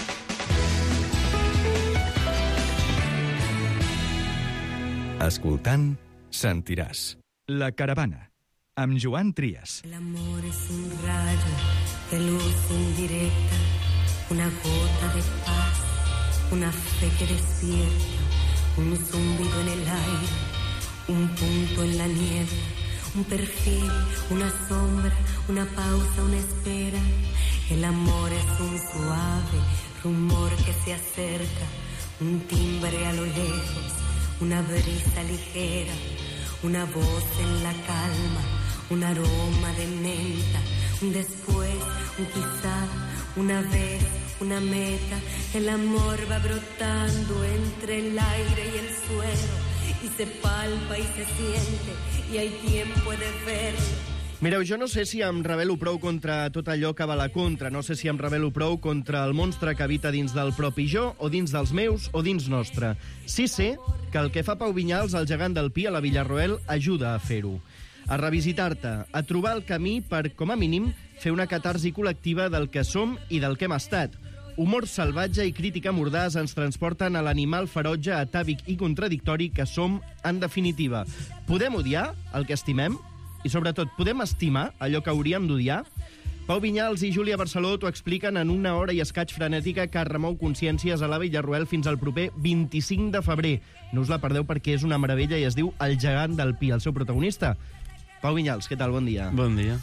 Escoltant, sentiràs. La caravana, amb Joan Trias. El amor es un rayo de luz indirecta, una gota de paz, una fe que despierta, un zumbido en el aire, un punto en la nieve, un perfil, una sombra, una pausa, una espera. El amor es un suave rumor que se acerca, un timbre a lo lejos, una brisa ligera, una voz en la calma, un aroma de menta, un después, un quizá, una vez, una meta. El amor va brotando entre el aire y el suelo, y se palpa y se siente, y hay quien puede verlo, Mireu, jo no sé si em rebel·lo prou contra tot allò que va a la contra, no sé si em rebel·lo prou contra el monstre que habita dins del propi jo, o dins dels meus, o dins nostre. Sí sé que el que fa Pau Vinyals, el gegant del Pi, a la Villarroel, ajuda a fer-ho. A revisitar-te, a trobar el camí per, com a mínim, fer una catarsi col·lectiva del que som i del que hem estat. Humor salvatge i crítica mordàs ens transporten a l'animal ferotge, atàvic i contradictori que som, en definitiva. Podem odiar el que estimem? I, sobretot, podem estimar allò que hauríem d'odiar? Pau Vinyals i Júlia Barceló t'ho expliquen en una hora i escaig frenètica que remou consciències a la Villarroel fins al proper vint-i-cinc de febrer. No us la perdeu perquè és una meravella i es diu El gegant del Pi, el seu protagonista. Pau Vinyals, què tal? Bon dia. Bon dia.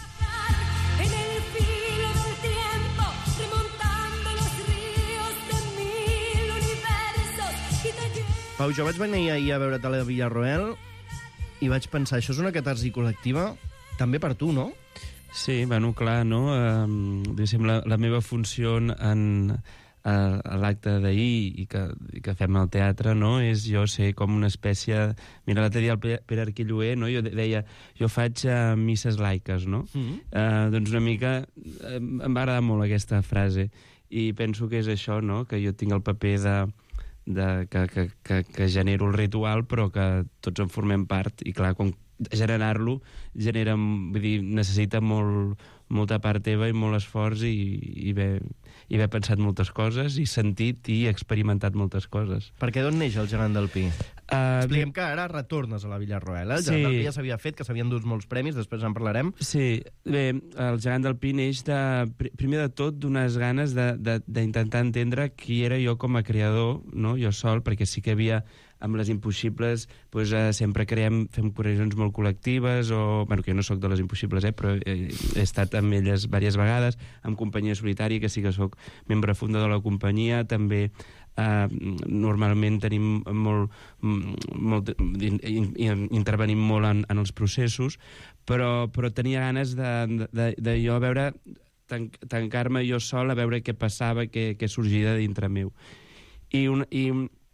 Pau, jo vaig venir ahir a veure't a la Villarroel i vaig pensar, això és una catarsi col·lectiva també per tu, no? Sí, bueno, clar, no? Eh, la, la meva funció en, a, a l'acte d'ahir i, que, i que fem al teatre, no?, és jo ser com una espècie... Mira, l'altre dia el Pere Arquilloé, no?, jo deia, jo faig uh, misses laiques, no? Mm-hmm. uh, doncs una mica eh, em va agradar molt aquesta frase i penso que és això, no?, que jo tinc el paper de... De, que, que, que, que genero el ritual, però que tots en formem part, i clar, quan generar-lo genera, vull dir, necessita molt, molta part teva i molt esforç i, i, haver, i haver pensat moltes coses i sentit i experimentat moltes coses. Perquè d'on neix el gegant del Pi? Uh, Expliquem que ara retornes a la Villarroel, eh? El sí. gegant del Pi ja s'havia fet, que s'havien dut molts premis, després en parlarem. Sí, bé, el gegant del Pi neix de, primer de tot d'unes ganes d'intentar entendre qui era jo com a creador, no?, jo sol, perquè sí que havia amb les Impossibles doncs, eh, sempre creem, fem correccions molt col·lectives, o, bueno, que jo no sóc de les Impossibles, eh, però he, he estat amb elles diverses vegades, amb Companyia Solitària, que sí que sóc membre fundador de la companyia, també eh, normalment tenim molt, molt in, in, intervenim molt en, en els processos, però, però tenia ganes de, de, de jo veure, tan, tancar-me jo sol a veure què passava, què, què sorgia de dintre meu. I, un, i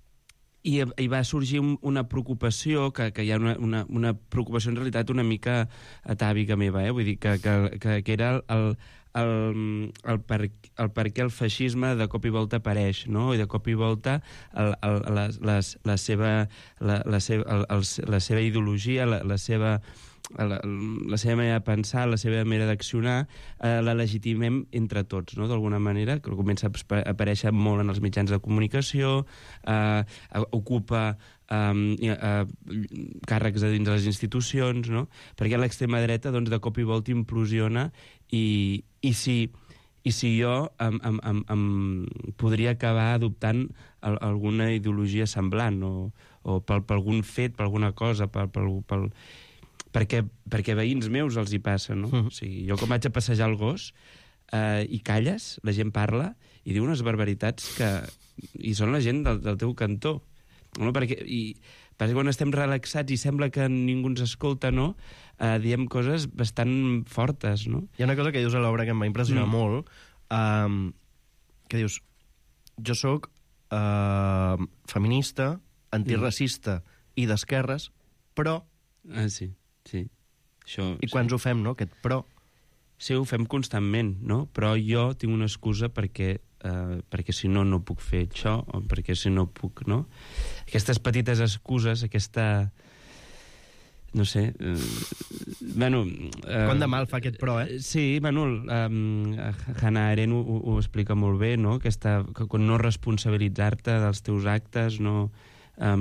I, i va sorgir un, una preocupació, que, que hi ha una, una, una preocupació en realitat una mica atàvica meva, eh? Vull dir que, que, que, que era el, el, el, el, per, el per què el feixisme de cop i volta apareix, no? I de cop i volta el, el, la, la, la, seva, la, la, seva, el, el, la seva ideologia, la, la seva... La, la seva manera de pensar, la seva manera d'accionar, eh, la legitimem entre tots, no?, d'alguna manera, que comença a aparèixer molt en els mitjans de comunicació, eh, ocupa eh, eh, càrrecs de dins de les institucions, no?, perquè l'extrema dreta, doncs, de cop i volta implosiona i, i si... I si jo em, em, em, em podria acabar adoptant el, alguna ideologia semblant, o, o per, per algun fet, per alguna cosa, per... per, per perquè, perquè veïns meus els hi passa, no? Uh-huh. O sigui, jo com vaig a passejar el gos eh, i calles, la gent parla i diu unes barbaritats que... i són la gent del, del teu cantó. No? Perquè, i, perquè quan estem relaxats i sembla que ningú ens escolta, no? Eh, diem coses bastant fortes, no? Hi ha una cosa que dius a l'obra que em va impressionar mm. molt, um, que dius, jo sóc uh, feminista, antiracista mm. i d'esquerres, però... Ah, sí. Sí. Això, I quants sí. ho fem, no, aquest però? Sí, ho fem constantment, no? Però jo tinc una excusa perquè, eh, perquè si no, no puc fer això, o perquè si no puc, no? Aquestes petites excuses, aquesta... No sé... Eh, bueno... Eh, Quant de mal fa aquest però, eh? Sí, bueno, eh, Hannah Arendt ho, ho explica molt bé, no? Aquesta, que no responsabilitzar-te dels teus actes, no, eh,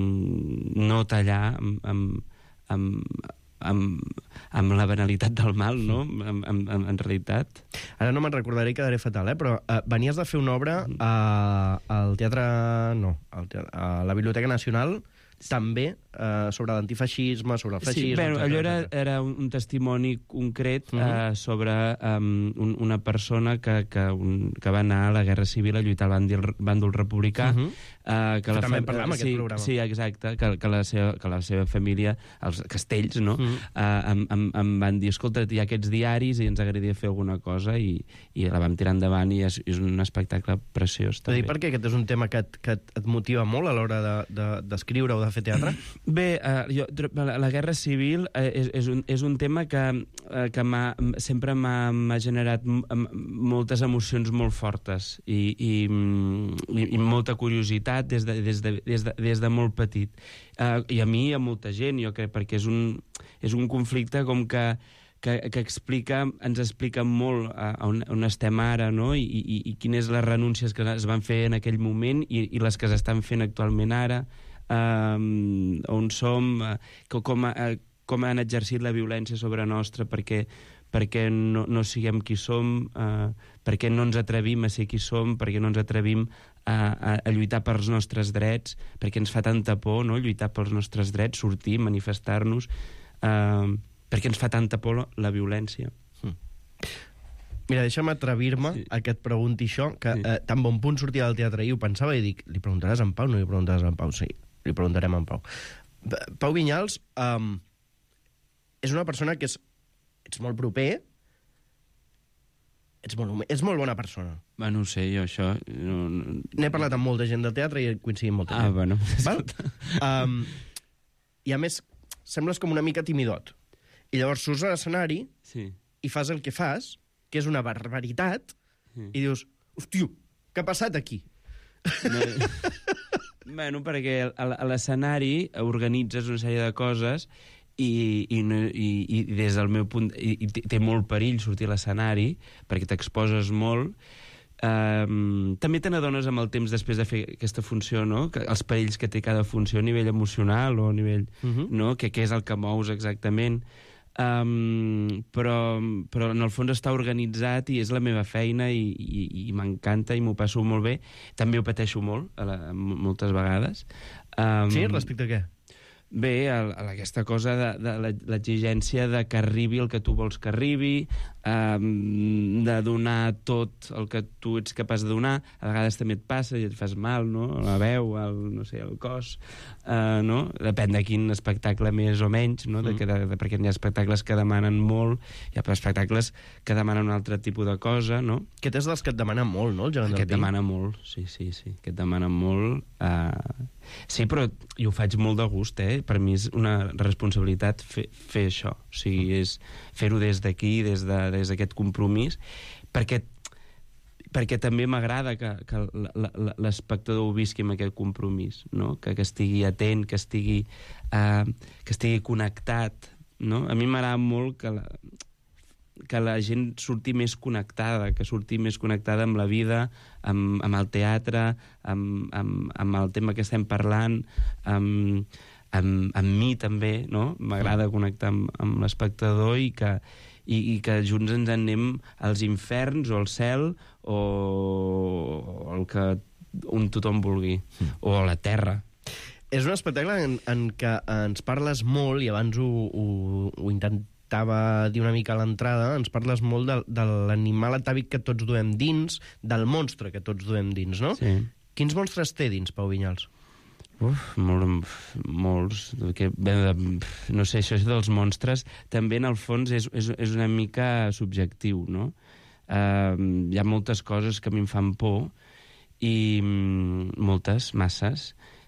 no tallar amb... amb Amb, amb, amb la banalitat del mal, no? En, en, en realitat. Ara no me'n recordaré i quedaré fatal, eh? Però uh, venies de fer una obra a, al teatre... no, al teatre, a la Biblioteca Nacional, també eh, sobre l'antifeixisme, sobre el feixisme... Sí, bueno, allò era, era un, un testimoni concret uh -huh. eh, sobre um, un, una persona que, que, un, que va anar a la Guerra Civil a lluitar al bàndol, bàndol republicà. Uh -huh. eh, que que la també en parlam, sí, aquest programa. Sí, exacte, que, que, la seva, que la seva família, els castells, no?, uh -huh. eh, em, em, em van dir, escolta, hi ha aquests diaris i ens agradaria fer alguna cosa, i, i la vam tirar endavant, i és, és un espectacle preciós. T'ho dic perquè aquest és un tema que et, que et motiva molt a l'hora d'escriure de, de, o de fer teatre? Bé, uh, jo, la, la guerra civil uh, és, és, un, és un tema que, uh, que m'ha, sempre m'ha generat m moltes emocions molt fortes i, i, i, i molta curiositat des de, des de, des de, des de molt petit. Uh, I a mi i a molta gent, jo crec, perquè és un, és un conflicte com que, que, que explica, ens explica molt a, a on, on estem ara, no? I, i, i quines les renúncies que es van fer en aquell moment i, i les que s'estan fent actualment ara. Um, on som, uh, com, uh, com han exercit la violència sobre nostra perquè, perquè no, no siguem qui som, uh, perquè no ens atrevim a ser qui som, perquè no ens atrevim a, a, a lluitar pels nostres drets, perquè ens fa tanta por, no?, lluitar pels nostres drets, sortir, manifestar-nos, uh, perquè ens fa tanta por la, la violència. Mm. Mira, deixa'm atrevir-me sí. a que et pregunti això, que sí. eh, tan bon punt sortia del teatre i ho pensava i dic, li preguntaràs a en Pau? No li preguntaràs a en Pau? Sí, li preguntarem a en Pau. Pau Vinyals um, és una persona que és, ets molt proper, ets molt, ets molt bona persona. Va, no ho sé, jo això... No, no... N'he parlat amb molta gent del teatre i coincidim molta ah, gent. Bueno. Val? um, I a més, sembles com una mica timidot. I llavors surts a l'escenari sí. i fas el que fas, que és una barbaritat, mm. i dius, hòstia, què ha passat aquí? No, bueno, perquè a l'escenari organitzes una sèrie de coses i, i, i, i des del meu punt... I, i té molt perill sortir a l'escenari, perquè t'exposes molt. Um, també te n'adones amb el temps després de fer aquesta funció, no?, que els perills que té cada funció a nivell emocional o a nivell... Uh-huh. no?, que què és el que mous exactament. Um, però, però en el fons està organitzat i és la meva feina i, i, i m'encanta i m'ho passo molt bé. També ho pateixo molt, a la, moltes vegades. Um, sí? Respecte a què? Bé, a, a aquesta cosa de, de l'exigència de que arribi el que tu vols que arribi, um, de donar tot el que tu ets capaç de donar. A vegades també et passa i et fas mal, no?, la veu, el, no sé, el cos, uh, no? Depèn de quin espectacle més o menys, no? De, de, de, perquè hi ha espectacles que demanen molt, hi ha espectacles que demanen un altre tipus de cosa, no? Aquest és dels que et demanen molt, no?, el gegant del pi? Aquest demana molt, sí, sí, sí, aquest demana molt. Uh, sí, però jo ho faig molt de gust, eh? Per mi és una responsabilitat fer, fer això, o sigui, és fer-ho des d'aquí, des de, des d'aquest compromís, perquè, perquè també m'agrada que, que l'espectador ho visqui amb aquest compromís, no? Que, que estigui atent, que estigui, uh, que estigui connectat, no? A mi m'agrada molt que la, que la gent surti més connectada, que surti més connectada amb la vida, amb, amb el teatre, amb, amb, amb el tema que estem parlant, amb, amb, amb mi també, no? M'agrada connectar amb, amb l'espectador i que, i, i que junts ens anem als inferns o al cel o, o el que un tothom vulgui, mm. o a la terra. És un espectacle en, en què ens parles molt, i abans ho, ho, ho intentava dir una mica a l'entrada, ens parles molt de, de l'animal atàvic que tots duem dins, del monstre que tots duem dins, no? Sí. Quins monstres té dins, Pau Vinyals? Uf, molt, molts. Que, bé, no sé, això dels monstres també, en el fons, és, és, és una mica subjectiu, no? Uh, hi ha moltes coses que a mi em fan por, i moltes, masses,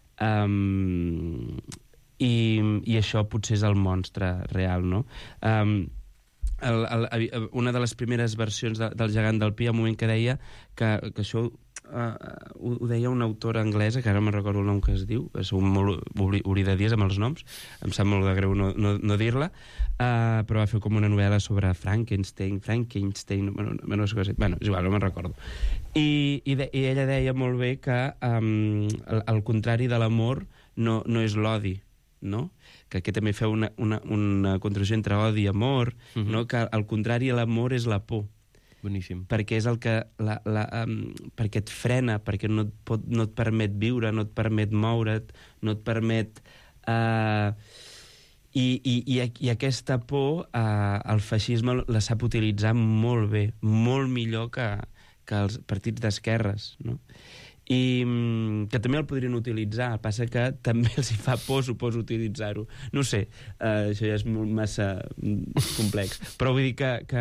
um, i, i això potser és el monstre real, no? Um, el, el, una de les primeres versions de, del gegant del pi, hi ha un moment que deia que, que això... Uh, ho, ho deia una autora anglesa, que ara no me'n recordo el nom que es diu, sou molt oblidadies amb els noms, em sap molt de greu no, no, no dir-la, uh, però va fer com una novel·la sobre Frankenstein, Frankenstein, bueno, no, no sé què, bueno, és igual, no me'n recordo. I, i, de, I ella deia molt bé que um, el, el contrari de l'amor no, no és l'odi, no? Que aquí també feu una, una, una contradicció entre odi i amor, uh-huh. no? Que al contrari l'amor és la por. Boníssim. Perquè és el que la, la, um, perquè et frena, perquè no et, pot, no et permet viure, no et permet moure't, no et permet... Uh, i, i, i, I aquesta por, uh, el feixisme la sap utilitzar molt bé, molt millor que, que els partits d'esquerres, no? I um, que també el podrien utilitzar, el passa que també els hi fa por, suposo, utilitzar-ho. No ho sé, uh, això ja és molt massa complex, però vull dir que, que,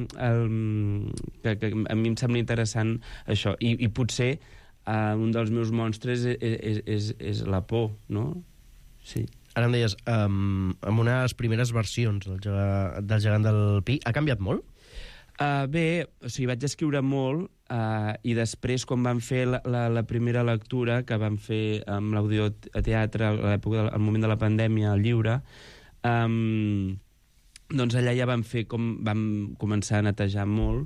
el, que, que a mi em sembla interessant això, i, i potser uh, un dels meus monstres és, és, és, és la por, no? Sí. ara em deies, um, amb una de les primeres versions del, gegant, del gegant del Pi, ha canviat molt? Uh, bé, o sigui, vaig escriure molt uh, i després, quan vam fer la, la, la primera lectura, que vam fer amb l'audioteatre a l'època, al moment de la pandèmia, al Lliure, um, doncs allà ja vam fer com vam començar a netejar molt,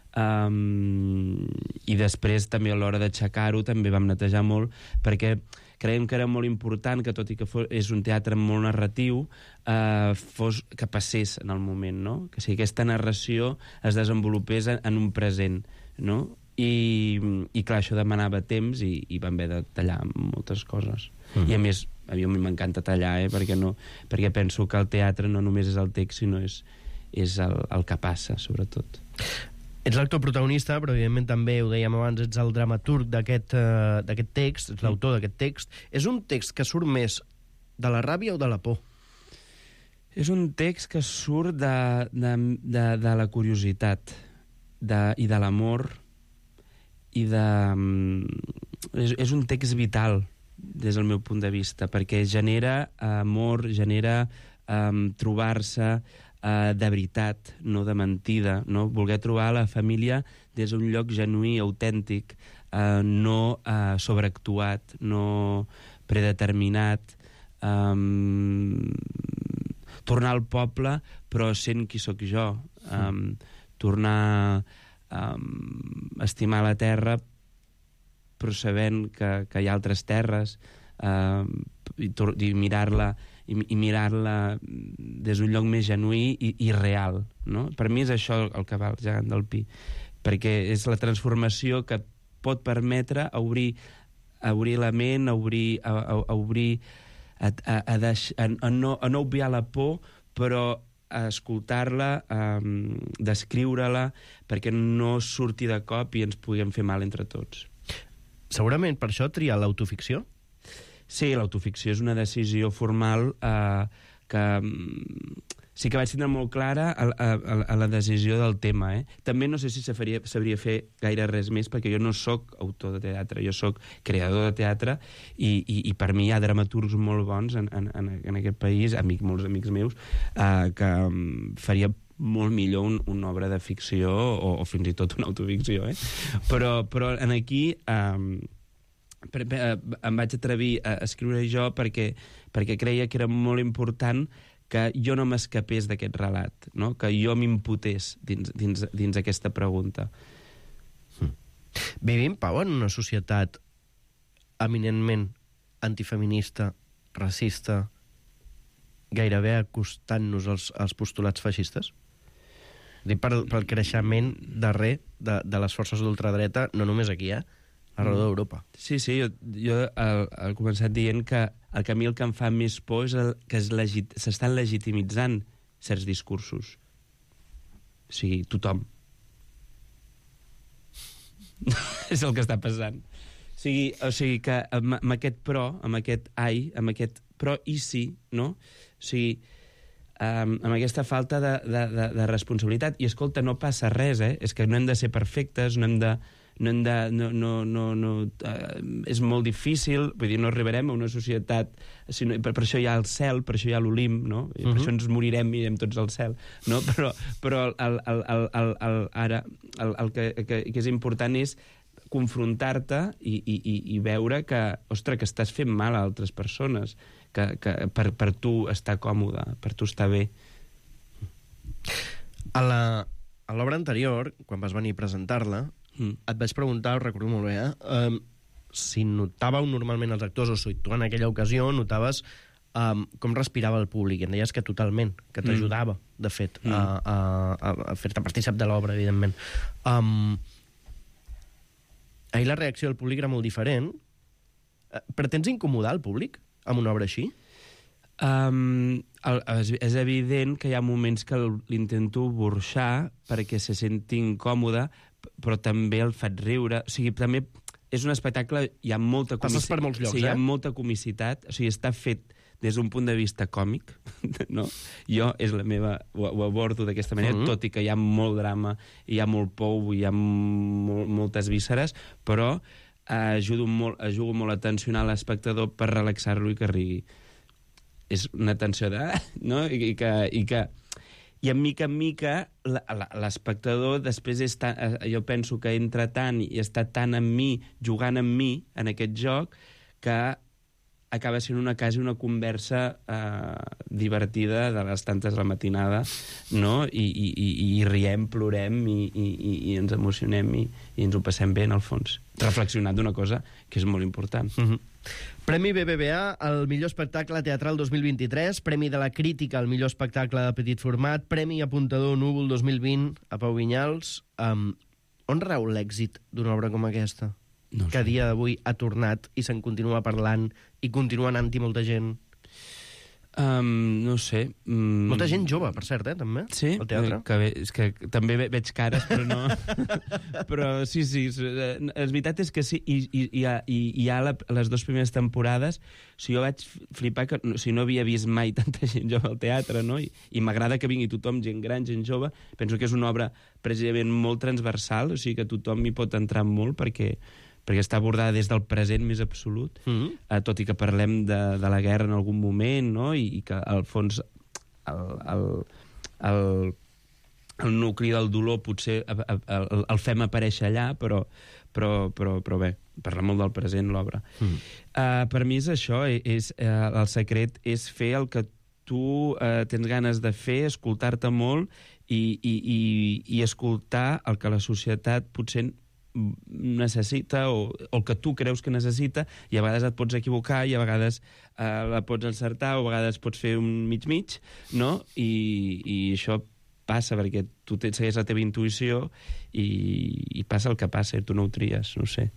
um, i després també a l'hora d'aixecar-ho també vam netejar molt, perquè creiem que era molt important que, tot i que fos, és un teatre molt narratiu, eh, fos, que passés en el moment, no? Que si aquesta narració es desenvolupés en, en un present, no? I, i clar, això demanava temps i, i vam haver de tallar moltes coses. Mm. I a més, a mi m'encanta tallar, eh? perquè, no, perquè penso que el teatre no només és el text, sinó és, és el, el que passa, sobretot. Ets l'actor protagonista, però evidentment també, ho dèiem abans, ets el dramaturg d'aquest uh, d'aquest text, ets l'autor d'aquest text. És un text que surt més de la ràbia o de la por? És un text que surt de, de, de, de la curiositat de, i de l'amor i de... És, és un text vital des del meu punt de vista, perquè genera amor, genera um, trobar-se Uh, de veritat, no de mentida, no? Voler trobar la família des d'un lloc genuí, autèntic, uh, no uh, sobreactuat, no predeterminat, um, tornar al poble però sent qui sóc jo, um, tornar um, a estimar la terra però sabent que, que hi ha altres terres, uh, i, i mirar-la i, i mirar-la des d'un lloc més genuí i, i real, no? Per mi és això el que va el gegant del Pi, perquè és la transformació que pot permetre a obrir, a obrir la ment, a obrir, a, a, a, obrir a, a, a, deix, a, a, no, a no obviar la por, però a escoltar-la, a descriure-la, perquè no surti de cop i ens puguem fer mal entre tots. Segurament per això triar l'autoficció? Sí, l'autoficció és una decisió formal eh, que sí que vaig tindre molt clara a, a, a la decisió del tema. Eh? També no sé si sabria, sabria fer gaire res més, perquè jo no sóc autor de teatre, jo sóc creador de teatre i, i, i per mi hi ha dramaturgs molt bons en, en, en aquest país, amic, molts amics meus, eh, que um, faria molt millor un, una obra de ficció o, o fins i tot una autoficció. Eh? Però, però en aquí... Eh, em vaig atrevir a escriure jo perquè, perquè creia que era molt important que jo no m'escapés d'aquest relat, no? Que jo m'imputés dins, dins, dins aquesta pregunta. Mm. Vivim, Pau, en una societat eminentment antifeminista, racista, gairebé acostant-nos als, als postulats feixistes? Dic pel, pel creixement darrer de, de les forces d'ultradreta, no només aquí, eh? Arreu d'Europa. Sí, sí, jo, jo al, al començat dient que el que a mi el que em fa més por és el, que s'estan legitimitzant certs discursos. O sigui, tothom. És el que està passant. O sigui, o sigui que amb, amb aquest però, amb aquest ai, amb aquest però i sí, no? O sigui, um, amb aquesta falta de, de, de, de responsabilitat. I, escolta, no passa res, eh? És que no hem de ser perfectes, no hem de... No hem de, no, no, no, no, uh, és molt difícil, vull dir, no arribarem a una societat, sinó, per, per això hi ha el cel, per això hi ha l'Olimp, no? I per uh-huh. això ens morirem i irem tots al cel, no? Però, però el, el, el, el, el, ara el, el que, que, que és important és confrontar-te i, i, i veure que, ostres, que estàs fent mal a altres persones, que, que per, per tu estar còmode, per tu estar bé. A la, a l'obra anterior, quan vas venir a presentar-la, Mm. et vaig preguntar, ho recordo molt bé, eh? Um, si notàveu normalment els actors, o si tu en aquella ocasió notaves um, com respirava el públic, i em deies que totalment, que t'ajudava, mm. de fet, mm. a, a, a fer-te partícip de l'obra, evidentment. Um, ahir la reacció del públic era molt diferent. Pretens incomodar el públic amb una obra així? Um, el, és, és evident que hi ha moments que l'intento burxar perquè se senti incòmode, però també el faig riure. O sigui, també és un espectacle, hi ha molta comicitat. Passes per molts llocs, sí, hi ha eh? molta comicitat, o sigui, està fet des d'un punt de vista còmic, no? Jo és la meva, ho, ho abordo d'aquesta manera, mm-hmm. tot i que hi ha molt drama, hi ha molt pou, hi ha molt, moltes vísceres, però eh, ajudo molt, ajudo molt a tensionar l'espectador per relaxar-lo i que rigui. és una tensió de... no? I, i que... I que i en mica en mica l'espectador després és tan, jo penso que entra tant i està tant en mi, jugant amb mi en aquest joc, que acaba sent una quasi una conversa eh, divertida de les tantes a la matinada, no? I, i, i, i riem, plorem i, i, i ens emocionem i, i ens ho passem bé, en el fons. Reflexionant d'una cosa que és molt important. Mm-hmm. Premi B B V A al millor espectacle teatral dos mil vint-i-tres, Premi de la Crítica al millor espectacle de petit format, Premi Apuntador Núvol dos mil vint a Pau Vinyals. Um, on rau l'èxit d'una obra com aquesta? No que a dia d'avui ha tornat i se'n continua parlant i continua anant-hi molta gent. Um, no sé. Um... Molta gent jove, per cert, eh, també, sí? al teatre. Que bé, és que també ve, veig cares, però no... però sí, sí, la veritat és que sí, i, i, i, i, i hi ha la, les dues primeres temporades, o sigui, jo vaig flipar que o sigui, no havia vist mai tanta gent jove al teatre, no? I, i m'agrada que vingui tothom, gent gran, gent jove. Penso que és una obra precisament molt transversal, o sigui que tothom hi pot entrar molt, perquè perquè està abordada des del present més absolut, mm-hmm. eh, tot i que parlem de, de la guerra en algun moment, no? I, i que al fons el, el, el, el nucli del dolor potser el, el, el fem aparèixer allà, però, però, però, però bé, parla molt del present l'obra. Mm. Uh, per mi és això, és, uh, el secret és fer el que tu uh, tens ganes de fer, escoltar-te molt i, i, i, i escoltar el que la societat potser necessita o, o el que tu creus que necessita, i a vegades et pots equivocar i a vegades eh, la pots encertar o a vegades pots fer un mig-mig, no? I, i això passa perquè tu segueix la teva intuïció i, i passa el que passa i tu no ho tries, no ho sé.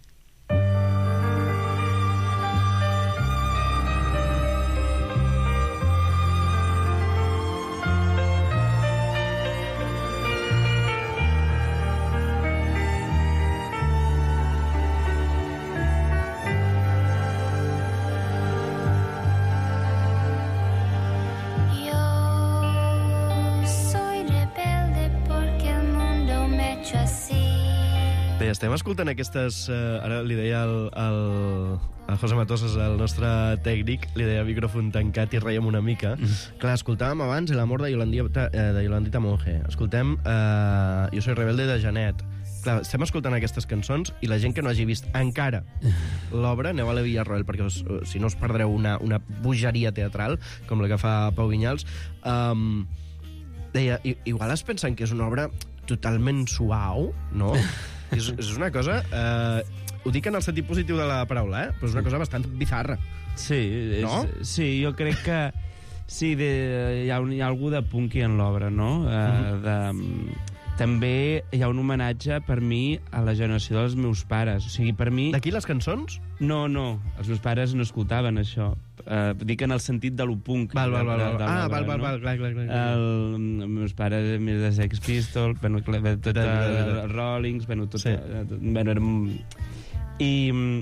Estem escoltant aquestes... Eh, ara li deia el, el, el José Matosas, el nostre tècnic, li deia micròfon tancat i reiem una mica. Mm. Clar, escoltàvem abans l'amor de Yolandita, eh, de Yolandita Monge. Escoltem eh, Jo soy rebelde de Janet. Clar, estem escoltant aquestes cançons i la gent que no hagi vist encara l'obra, aneu a la Villarroel, perquè us, si no us perdreu una, una bogeria teatral, com la que fa Pau Vinyals. Um, deia, igual es pensen que és una obra totalment suau, no? És, és una cosa... Eh, ho dic en el sentit positiu de la paraula, eh? Però és una cosa bastant bizarra. Sí, és, no? Sí, jo crec que... Sí, de, hi, ha un, hi ha algú de punky en l'obra, no? Uh, mm-hmm. de, també hi ha un homenatge, per mi, a la generació dels meus pares. O sigui, per mi... D'aquí les cançons? No, no. Els meus pares no escoltaven això. Uh, dic en el sentit de lo punk. Val, val, val. De, de, ah, val, val, no? val, clar, clar, clar. El, els meus pares més de Sex Pistols, bueno, tot de, de, de, Rollings, bueno, tot... Sí. tot bueno, érem... I...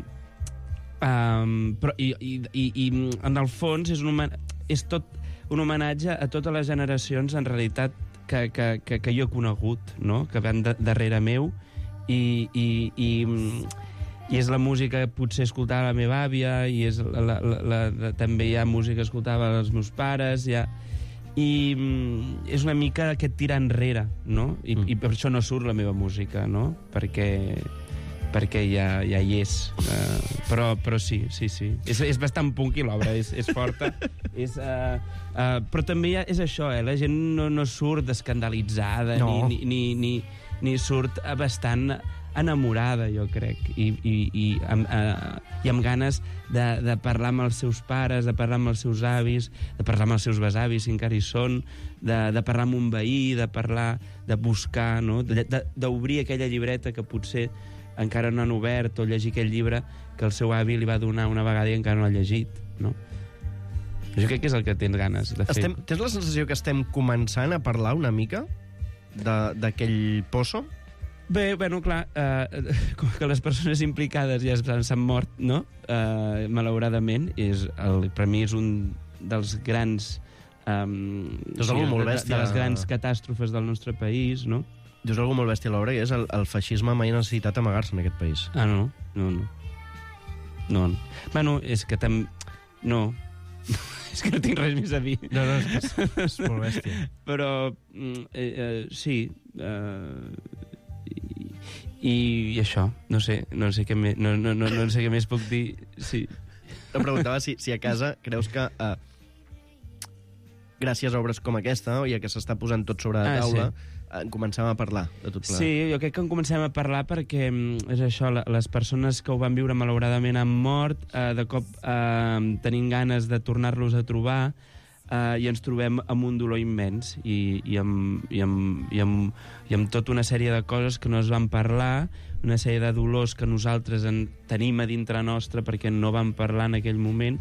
Um, però, i, i, i, i en el fons és, un homen... és tot un homenatge a totes les generacions, en realitat, que, que, que, que jo he conegut, no? Que van de, darrere meu, i, i, i, i és la música que potser escoltava la meva àvia, i és la, la, la, la, també hi ha música que escoltava els meus pares, hi ha... i és una mica aquest tirar enrere, no? I, mm. i per això no surt la meva música, no? Perquè... perquè ja, ja hi és. Uh, però, però sí, sí, sí. És, és bastant punky l'obra, és, és forta. és, uh, uh, però també ha, és això, eh? La gent no, no surt escandalitzada, no. ni, ni, ni, ni, ni surt bastant enamorada, jo crec, i, i, i, amb, uh, i amb ganes de, de parlar amb els seus pares, de parlar amb els seus avis, de parlar amb els seus besavis, si encara hi són, de, de parlar amb un veí, de parlar, de buscar, no? D'obrir aquella llibreta que potser encara no han obert, o llegir aquell llibre que el seu avi li va donar una vegada i encara no l'ha llegit, no? Jo crec que és el que tens ganes de fer. Estem, tens la sensació que estem començant a parlar una mica d'aquell pozo? Bé, bueno, clar, eh, com que les persones implicades ja s'han mort, no? Eh, malauradament, és el, per mi és un dels grans... Um, és sí, molt de, bèstia. de les grans catàstrofes del nostre país, no? Dius alguna molt bèstia a l'obra, i és el, el feixisme mai ha necessitat amagar-se en aquest país. Ah, no? No, no. No. Bueno, és que tam... No. És que no tinc res més a dir. No, no, és, és, és molt bèstia. Però, eh, eh, sí, eh, i, i, i això, no sé, no sé què més, no, no, no, no sé què més puc dir, sí. Em preguntava si, si a casa creus que, eh, gràcies a obres com aquesta, ja que s'està posant tot sobre la Ah, taula, sí. en comencem a parlar de tot plegat. Sí, jo crec que en comencem a parlar perquè mm, és això, la- les persones que ho van viure malauradament han mort, eh, de cop eh, tenim ganes de tornar-los a trobar eh, i ens trobem amb un dolor immens i, i, amb, i, amb, i, amb, i amb tota una sèrie de coses que no es van parlar, una sèrie de dolors que nosaltres en tenim a dintre nostre perquè no vam parlar en aquell moment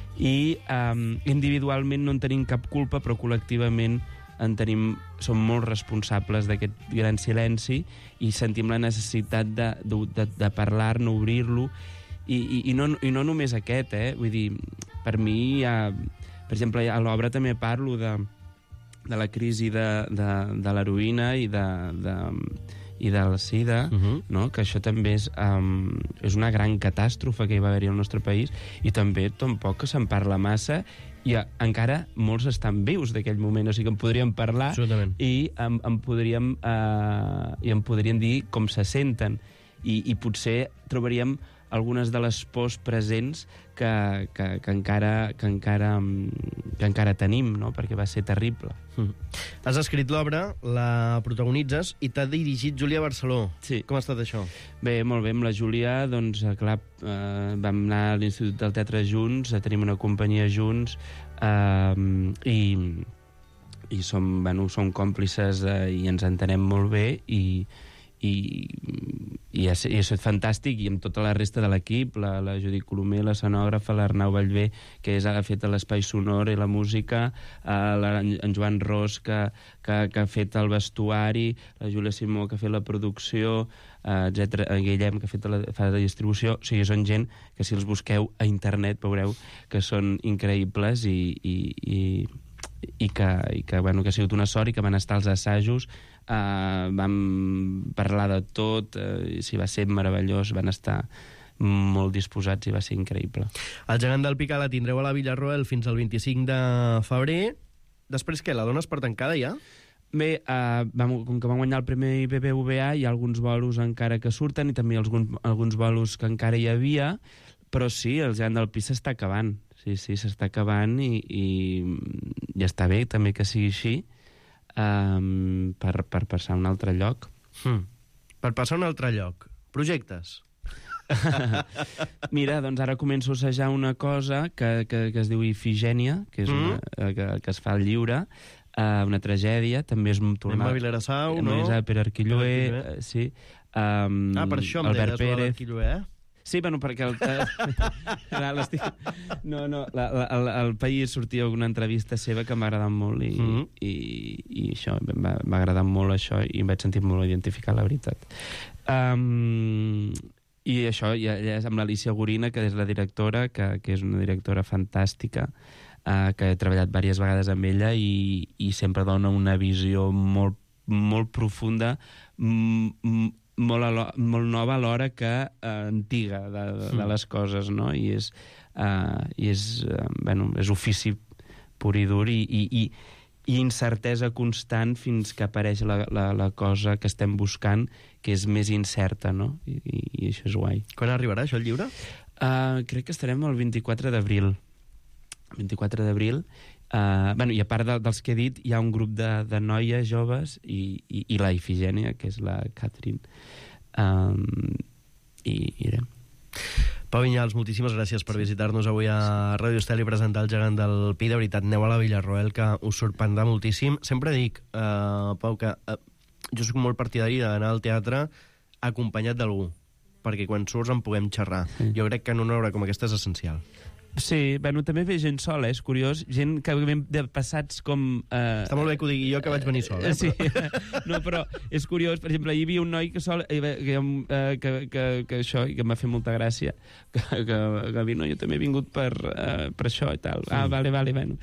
i eh, individualment no en tenim cap culpa, però col·lectivament en tenim, som molt responsables d'aquest gran silenci i sentim la necessitat de, de, de, de parlar-ne, obrir-lo i, i, i, no, i no només aquest, eh? Vull dir, per mi hi ha, per exemple, a l'obra també parlo de, de la crisi de, de, de l'heroïna i de, de, i del SIDA, uh -huh. no? Que això també és, um, és una gran catàstrofe que hi va haver-hi al nostre país i també tampoc se'n parla massa i a, encara molts estan vius d'aquell moment, o sigui que en podríem parlar i en, en podríem eh, i en podríem dir com se senten i, i potser trobaríem algunes de les pors presents que, que, que, encara, que, encara, que encara tenim, no? Perquè va ser terrible. Mm. Has escrit l'obra, la protagonitzes i t'ha dirigit Júlia Barceló. Sí. Com ha estat això? Bé, molt bé, amb la Júlia, doncs, clar, eh, vam anar a l'Institut del Teatre junts, eh, tenim una companyia junts, eh, i, i som, bueno, som còmplices eh, i ens entenem molt bé, i, i, i, ha, i ha estat fantàstic, i amb tota la resta de l'equip, la, la Judit Colomer, l'escenògrafa, l'Arnau Vallvé, que és, ha fet l'espai sonor i la música, eh, la, en Joan Ros, que, que, que ha fet el vestuari, la Júlia Simó, que ha fet la producció, eh, etcètera, en Guillem, que ha fet la, fa la distribució. O sigui, són gent que si els busqueu a internet veureu que són increïbles i, i, i, i, que, i que, bueno, que ha sigut una sort i que van estar als assajos. Uh, vam parlar de tot, uh, si va ser meravellós, van estar molt disposats i va ser increïble. El gegant del Picar la tindreu a la Villarroel fins al vint-i-cinc de febrer. Després què, la dones per tancada ja? Bé, uh, vam, com que vam guanyar el primer B B V A, hi ha alguns bolos encara que surten i també alguns, alguns bolos que encara hi havia, però sí, el gegant del Pi s'està acabant. Sí, sí, s'està acabant i, i, i està bé també que sigui així. Um, per, per passar a un altre lloc. Hmm. Per passar a un altre lloc. Projectes? Mira, doncs ara començo a assajar una cosa que, que, que es diu Ifigènia, que, és una, mm. que, que es fa al Lliure, uh, una tragèdia, també és tornar... Emma Vilarassau, no? És a Pere Arquilloé, uh, sí. Um, ah, per això em Albert deies Pérez. Arquilloé, eh? Sí, bueno, perquè el, no, no, la, la, el, el País sortia una entrevista seva que m'ha agradat molt i, mm -hmm. i, i això, m'ha agradat molt això i em vaig sentir molt identificat, la veritat. Um, I això, ja, ja és amb l'Alicia Gorina, que és la directora, que, que és una directora fantàstica, uh, que he treballat diverses vegades amb ella i, i sempre dona una visió molt, molt profunda, molt molt, molt nova alhora que eh, antiga de, de, de les coses, no? I és, eh, i és, eh, bueno, és ofici pur i dur i, i, i, i incertesa constant fins que apareix la, la, la cosa que estem buscant, que és més incerta, no? I, i, i això és guai. Quan arribarà això, el llibre? Uh, crec que estarem el vint-i-quatre d'abril. vint-i-quatre d'abril. Uh, bueno, i a part de, dels que he dit, hi ha un grup de, de noies joves i, i, i la Ifigènia, que és la Catherine. Um, i, i irem. Pau Vinyals, moltíssimes gràcies per visitar-nos avui a Ràdio Estel i presentar el gegant del Pi. De veritat, aneu a la Villarroel, que us sorprendrà moltíssim. Sempre dic, uh, Pau, que uh, jo soc molt partidari d'anar al teatre acompanyat d'algú, perquè quan surts en puguem xerrar. Sí. Jo crec que en una hora com aquesta és essencial. Sí, bueno, també ve gent sola, eh? És curiós. Gent que ve de passats com... Eh... Està molt bé que ho digui jo, que vaig venir sol, eh? Sí, no, però és curiós. Per exemple, hi havia un noi que sol... Que, que, que, que, que això, i que m'ha fet molta gràcia, que, que, que va dir, no, jo també he vingut per, uh, per això i tal. Ah, vale, vale, bueno.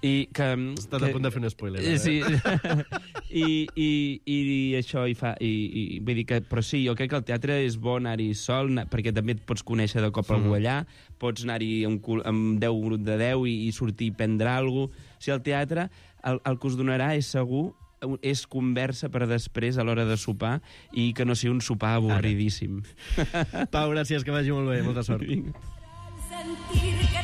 I que, Estàs que, a punt de fer un spoiler. Eh, Eh? sí. I, i, i, i això, i fa, i, i, vull dir que, però sí, jo crec que el teatre és bo anar-hi sol, anar, perquè també et pots conèixer de cop algú Mhm. allà, pots anar-hi amb, cul- amb deu grup de deu i, i sortir i prendre alguna cosa. O sigui, el teatre, el, el que us donarà és segur és conversa per després a l'hora de sopar i que no sigui un sopar avorridíssim. Pau, gràcies, que vagi molt bé, molta sort. Sentir que